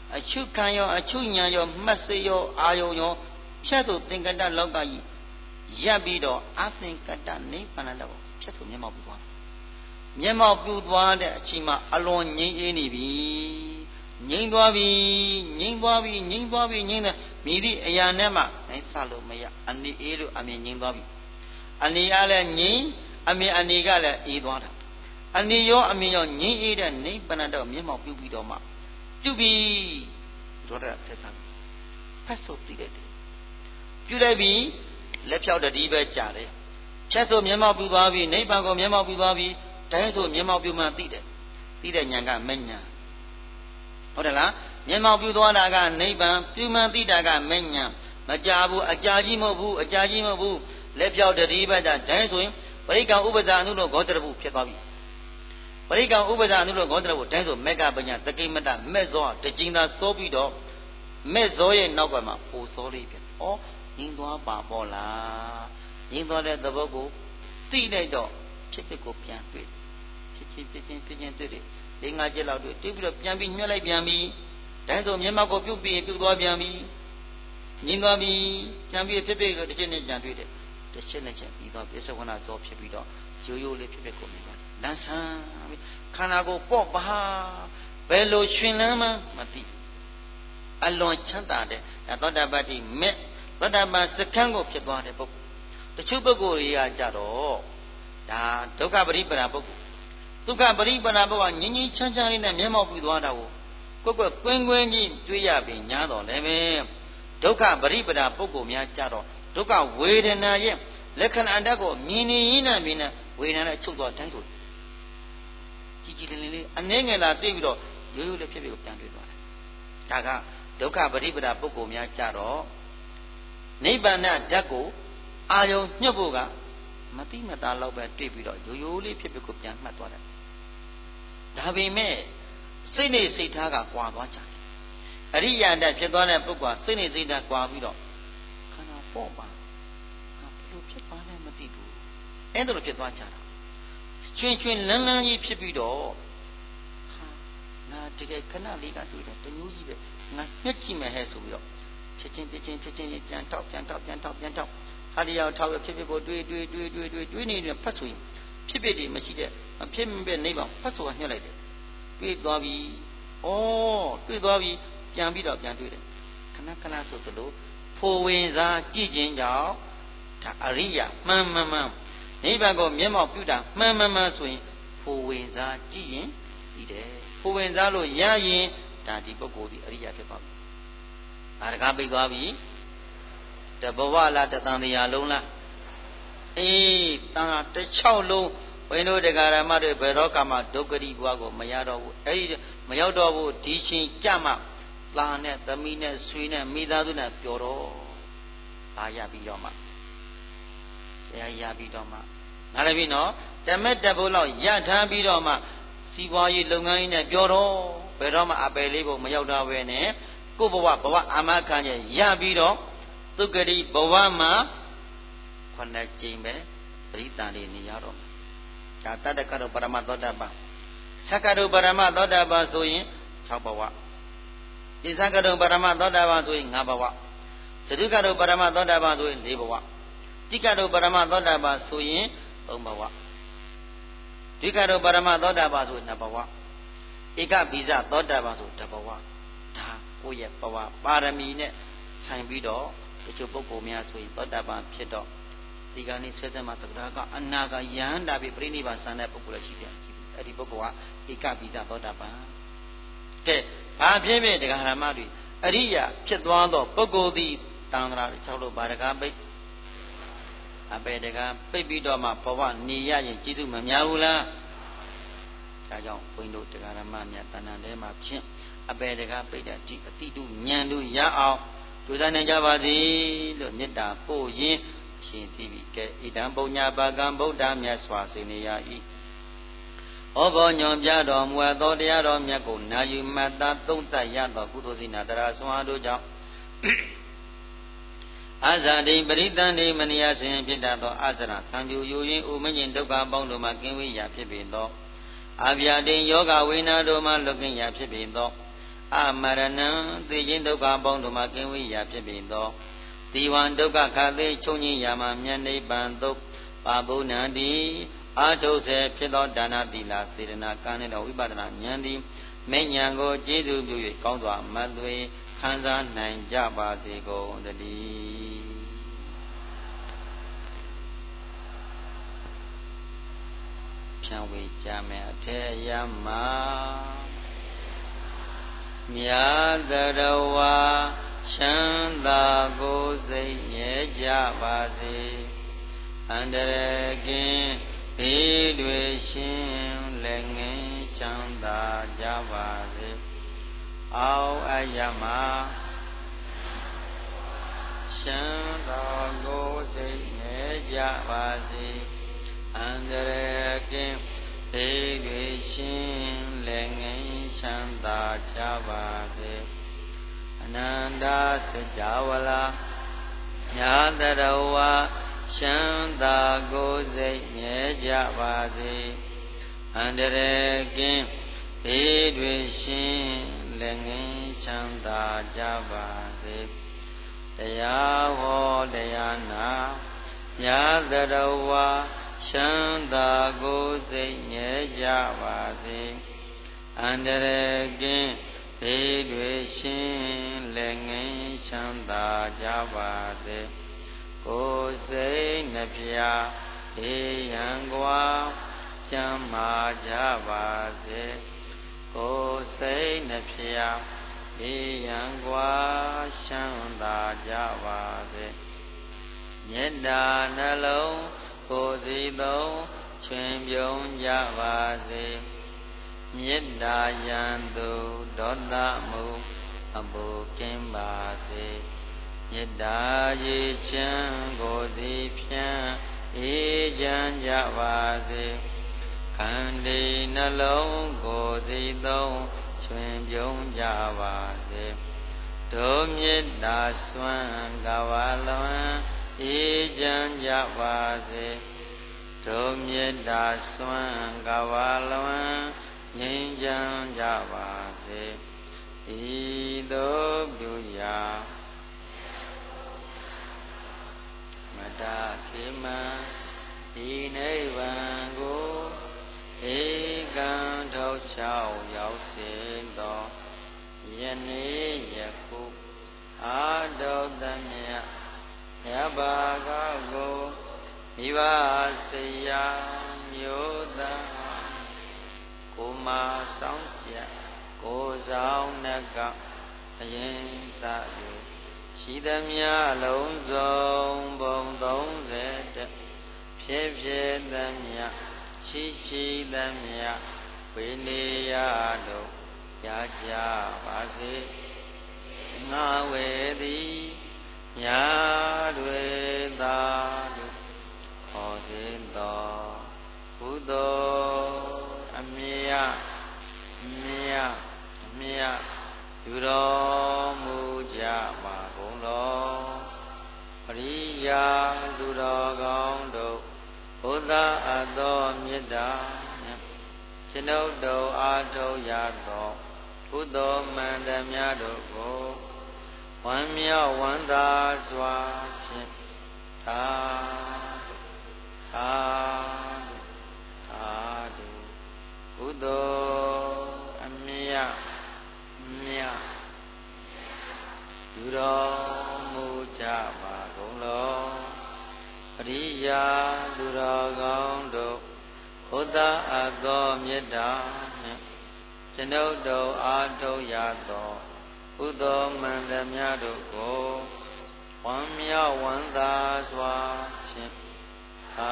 A: အချုပ်ခံရောအချုပ်ညာရောမှတ်စေရောအာယုံရောဖြတ်သို့သင်္ကတလောကကြီးရပ်ပြီးတော့အသင်္ကတနိဗ္ဗာန်တော့ဖြတ်သို့မျက်မှောက်ပြုသွားမျက်မှောက်ပြုသွားတဲ့အချိန်မှာအလွန်ငြိမ်းအေးနေပြီငြိမ်းသွားပြီငြိမ်းသွားပြီငြိမ်းသွားပြီငြိမ်းတဲ့မိသည့်အရာနဲ့မှနိုင်ဆလို့မရအနေအေးလို့အမြင်ငြိမ်းသွားပြီအနေအားလည်းငြိမ်းအမြင်အနေကလည်းအေးသွားတာအနေရောအမြင်ရောငြိမ်းအေးတဲ့နိဗ္ဗာန်တော့မျက်မှောက်ပြုပြီးတော့မှပြုပြီတော့တဲ့ဆက်စားဖတ်ဆိုသိလိုက်တယ်ပြုလိုက်ပြီလက်ဖြောက်တတိပဲကြာတယ်ဖြတ်ဆိုမျက်မှောက်ပြုသွားပြီနိဗ္ဗာန်ကိုမျက်မှောက်ပြုသွားပြီတိုင်းဆိုမျက်မှောက်ပြုမှသိတယ်သိတဲ့ဉာဏ်ကမဉဏ်ဟုတ်တယ်လားမျက်မှောက်ပြုသွားတာကနိဗ္ဗာန်ပြုမှသိတာကမဉဏ်မကြဘူးအကြာကြီးမဟုတ်ဘူးအကြာကြီးမဟုတ်ဘူးလက်ဖြောက်တတိပဲကြာတိုင်းဆိုရင်ပရိက္ခဥပဇာအနုလို့ဂေါတရပုဖြစ်သွားပြီပရိက္ခဥပဇာအနုလို့ဂေါတရပုတိုင်းဆိုမေကပညာသကိမတမဲ့ဇောတကျင်းသာစောပြီးတော့မဲ့ဇောရဲ့နောက်ကမှာပိုစောလေးဖြစ်ဩငင်းသွားပါပေါ့လားငင်းသွားတဲ့သဘောကိုသိလိုက်တော့ဖြစ်ဖြစ်ကိုပြန်တွေ့ဖြစ်ချင်းဖြစ်ချင်းဖြစ်ချင်းတွေ့တယ်လေးငါးချက်လောက်တွေ့တွေ့ပြီးတော့ပြန်ပြီးညှက်လိုက်ပြန်ပြီးတိုင်းဆိုမျက်မှောက်ကိုပြုတ်ပြီးပြုတ်သွားပြန်ပြီးငင်းသွားပြီးပြန်ပြီးဖြစ်ဖြစ်ကိုတစ်ချက်နဲ့ပြန်တွေ့တယ်တစ်ချက်နဲ့ချက်ပြီးတော့ပြစ္ဆဝနာကြောဖြစ်ပြီးတော့ရိုးရိုးလေးဖြစ်ဖြစ်ကိုမြင်ပါတယ်လန်းဆန်းခန္ဓာကိုယ်ပေါ့ပါဘယ်လိုရှင်လန်းမှမသိအလွန်ချမ်းသာတဲ့သောတာပတ္တိမဲ့သောတာပန်စကံကိုဖြစ်သွားတဲ့ပုဂ္ဂိုလ်တချို့ပုဂ္ဂိုလ်တွေကကြတော့ဒါဒုက္ခပရိပဒပုဂ္ဂိုလ်ဒုက္ခပရိပဒပုဂ္ဂိုလ်ကငြင်းငြင်းချမ်းချမ်းလေးနဲ့မျက်မှောက်ပြုသွားတာကိုကိုယ်ကွယ်ကွင်းကွင်းကြီးတွေးရပြီညားတော်လည်းပဲဒုက္ခပရိပဒပုဂ္ဂိုလ်များကြတော့ဒုက္ခဝေဒနာရဲ့လက္ခဏာဓာတ်ကိုမြင်နေရင်းနဲ့မြင်နေဝေဒနာနဲ့ချုပ်သွားတိုင်းဆိုကြီးကြီးလေးလေးအနှဲငယ်လာသိပြီးတော့ရိုးရိုးလေးဖြစ်ဖြစ်ကိုပြန်တွေ့သွားတယ်ဒါကဒုက္ခပရိပဒပုဂ္ဂိုလ်များကြတော့နိဗ္ဗာန်ဓာတ်ကိုအာယုံညှပ်ဖို့ကမတိမတာလောက်ပဲတွေ့ပြီးတော့ရိုးရိုးလေးဖြစ်ဖြစ်ကိုပြန်မှတ်သွားတယ်ဒါပေမဲ့စိတ်နဲ့စိတ်ထားကကွာသွားကြတယ်အရိယာဓာတ်ဖြစ်သွားတဲ့ပုဂ္ဂိုလ်စိတ်နဲ့စိတ်ဓာတ်ကွာပြီးတော့ခန္ဓာပေါ့ပါဘယ်လိုဖြစ်သွားလဲမသိဘူးအဲ့ဒါလိုဖြစ်သွားကြတာချွင်ချွင်လန်းလန်းကြီးဖြစ်ပြီးတော့ဟာငါတကယ်ခဏလေးကတွေ့တယ်တမျိုးကြီးပဲငါညှက်ကြည့်မယ်ဟဲ့ဆိုပြီးတော့ဖြစ်ချင်းဖြစ်ချင်းဖြစ်ချင်းပြန်တောက်ပြန်တောက်ပြန်တောက်ပြန်တောက်ဟာဒီရောက်ထောက်ရဖြစ်ဖြစ်ကိုတွေးတွေးတွေးတွေးတွေးတွေးနေတယ်ဖတ်ဆိုရင်ဖြစ်ဖြစ်တွေမရှိတဲ့မဖြစ်မပဲနိဗ္ဗာန်ဖတ်ဆိုတာညှက်လိုက်တယ်တွေးသွားပြီဩတွေးသွားပြီပြန်ပြီးတော့ပြန်တွေးတယ်ခဏခဏဆိုသလိုဖိုဝင်စားကြည့်ခြင်းကြောင့်ဒါအရိယာမှန်မှန်မှန်နိဗ္ဗာန်ကိုမျက်မှောက်ပြုတာမှန်မှန်မှန်ဆိုရင်ဖိုဝင်စားကြည့်ရင်ပြီးတယ်ဖိုဝင်စားလို့ရရင်ဒါဒီပုဂ္ဂိုလ်ဒီအရိယာဖြစ်သွားပြီအာရကပိတ်သွားပြီတဘဝလားတသံတရားလုံးလားအေးတန်တစ်ချောက်လုံးဘယ်လိုတရားဓမ္မတွေဘယ်တော့ကမှဒုက္ခတိဘဝကိုမရတော့ဘူးအဲ့ဒီမရောက်တော့ဘူးဒီချိန်ကြမှလာနဲ့သမီးနဲ့ဆွေနဲ့မိသားစုနဲ့ပျော်တော့ဒါရပြီးတော့မှတရားရပြီးတော့မှနားလည်ပြီနော်တမက်တဘုလောက်ရထားပြီးတော့မှစီးပွားရေးလုပ်ငန်းကြီးနဲ့ပျော်တော့ဘယ်တော့မှအပယ်လေးဖို့မရောက်တော့ဘဲနဲ့ကိုယ်ဘဝဘဝအာမခံရရပြီးတော့သုက္ကတိဘဝမှာခုနှစ်ကြိမ်ပဲပရိသန္တိနေရတော့ဒါတတ္တကရောပရမသောတပန်သက္ကရောပရမသောတပန်ဆိုရင်၆ဘဝပိသကရောပရမသောတပန်ဆိုရင်၅ဘဝသတုကရောပရမသောတပန်ဆိုရင်၄ဘဝတိကရောပရမသောတပန်ဆိုရင်၃ဘဝဒိကရောပရမသောတပန်ဆိုရင်၂ဘဝဧကဘိဇသောတပန်ဆိုတစ်ဘဝဒါကိုယ့်ရဲ့ဘဝပါရမီနဲ့ဆိုင်ပြီးတော့တချို့ပုဂ္ဂိုလ်များဆိုရင်သောတာပန်ဖြစ်တော့ဒီကနေ့ဆက်သက်မှာသက္ကရာကအနာကယဟန္တာပြီပြိဋိဘံဆန်တဲ့ပုဂ္ဂိုလ်လည်းရှိတယ်အဲ့ဒီပုဂ္ဂိုလ်ကဧကပိသသောတာပန်ကဲဘာဖြစ်ဖြစ်တရားဓမ္မတွေအရိယာဖြစ်သွားသောပုဂ္ဂိုလ်သည်တန်ត្រာ၆လို့ဘာတကားပိတ်အပေတကားပိတ်ပြီးတော့မှဘဝနေရရင်ကျေးဇူးမများဘူးလားဒါကြောင့်ဘုန်းတို့တရားဓမ္မများတဏ္ဍာထဲမှာဖြင့်အပေတကားပိတ်တဲ့ဒီအတိတုဉာဏ်တို့ရအောင်ကြိုးစားနိုင်ကြပါစေလို့မေတ္တာပို့ရင်းရှင်စီပြီကဲဣဒံပုညပါကံဗုဒ္ဓမြတ်စွာစေနေရ၏ဩဘောညွန်ပြတော်မူသောတရားတော်မြတ်ကိုနာယူမှတ်သားသုံးသပ်ရသောကုသိုလ်စိနာတရာဆွမ်းအားတို့ကြောင့်အာဇာတိပရိသန္တိမနိယစဉ်ဖြစ်တတ်သောအာဇရသံပြူယူရင်းဥမဉ္ဇဉ်ဒုက္ခပေါင်းတို့မှကင်းဝေးရာဖြစ်ပေသောအာဗျာတိယောဂဝိနာတို့မှလွတ်ကင်းရာဖြစ်ပေသောအမရဏံသိခြင်းဒုက္ခပေါင်းတို့မှာကင်းဝေးရာဖြစ်ပေသောဒီဝံဒုက္ခခတ်သိချုပ်ငြိရာမှာမြတ်နိဗ္ဗာန်သို့ပါဘုဏ္ဏံတိအာထုစေဖြစ်သောဒါနသီလစေတနာကံနဲ့သောဝိပဿနာဉာဏ်သည်မေဉာဏ်ကိုကျေးဇူးပြု၍ကောင်းစွာမသွေခံစားနိုင်ကြပါစေကုန်သတည်းဖြံဝေကြမယ်အထေယမမြတ်တရဝါချမ်းသာကိုယ်စိတ်မြဲကြပါစေအန္တရာယ်ကင်းဘေးတွေရှင်လက်ငင်းချမ်းသာကြပါစေအောက်အယမချမ်းသာကိုယ်စိတ်မြဲကြပါစေအန္တရာယ်ကင်းဘေးတွေရှင်လက်ငင်းချမ်းသာကြပါစေအနန္တစကြာဝဠာညာတရဝါချမ်းသာကိုယ်စိတ်မြဲကြပါစေအန္တရာယ်ကင်းဘေးတွေရှင်လက်ငင်းချမ်းသာကြပါစေတရားဟောတရားနာညာတရဝါချမ်းသာကိုယ်စိတ်မြဲကြပါစေအန္တရာယ်ကင်းဘေးတွေရှင်လက်ငင်းချမ်းသာကြပါစေကိုယ်စိတ်နှပြအေးရန်ကွာကျမ်းမာကြပါစေကိုယ်စိတ်နှပြအေးရန်ကွာချမ်းသာကြပါစေမေတ္တာနှလုံးကိုယ်စီသုံးချွင်ပြုံးကြပါစေမေတ္တာယံသူဒေါသမှုအပူကင်းပါစေမေတ္တာရေချမ်းကိုယ်စီဖြန့်အေးချမ်းကြပါစေခန္တီနှလုံးကိုယ်စီသုံးချွင်ပြုံးကြပါစေဒုမေတ္တာစွမ်းကဝလွန်အေးချမ်းကြပါစေဒုမေတ္တာစွမ်းကဝလွန်ငြိမ်းချမ်းကြပါစေဤသို့ပြုရာမတခေမံဤနိဗ္ဗာန်ကိုဧကံထောက်ချောက်ရောက်စေသောယနေ့ယခုအာတုတ္တမြတ်ယဘာကကိုမိဘစေယမျိုးသားကိုမာဆောင်ကြကိုဆောင်နကအရင်စ၍ရှိသမျှလုံးစုံဘုံသုံးဆယ်တဖြစ်ဖြစ်သမျှရှိရှိသမျှဝိနေယတို့ရကြပါစေငါဝေသည်ညာတွေသာတို့ခေါ်စဉ်တော်ကုသိုလ်အမြတ်မြတ်မြတ်ယူတော်မူကြပါကုန်လောပရိယာသူတော်ကောင်းတို့ဘုရားအသောမေတ္တာကျွန်ုပ်တို့အားထုတ်ရသောကုသိုလ်မှန်သမျှတို့ကိုဝမ်းမြောက်ဝမ်းသာစွာဖြင့်သာသာသာကုသိုလ်အမြတ်မြတ်ယူတော်မူကြပါကုန်လောပရိယာသူတော်ကောင်းတို့ဘုရားအသောမေတ္တာနှင့်ကျွန်ုပ်တို့အားထုတ်ရသောကုသိုလ်မှန်သမျှတို့ကိုဝမ်းမြောက်ဝမ်းသာစွာဖြင့်သာ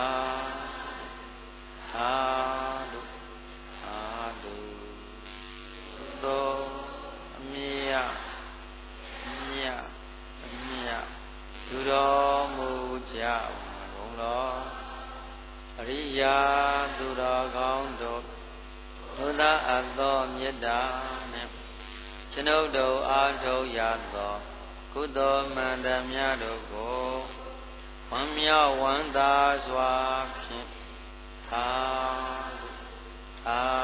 A: သာတို့သာတို့ကုသိုလ်အမြတ်မြတ်အမြတ်ယူတော်မူကြပါကုန်လောအရိယာသူတော်ကောင်းတို့ဘုရားအသောမေတ္တာနှင့်ကျွန်ုပ်တို့အားထုတ်ရသောကုသိုလ်မှန်သမျှတို့ကိုဝမ်းမြောက်ဝမ်းသာစွာဖြင့်သာသာ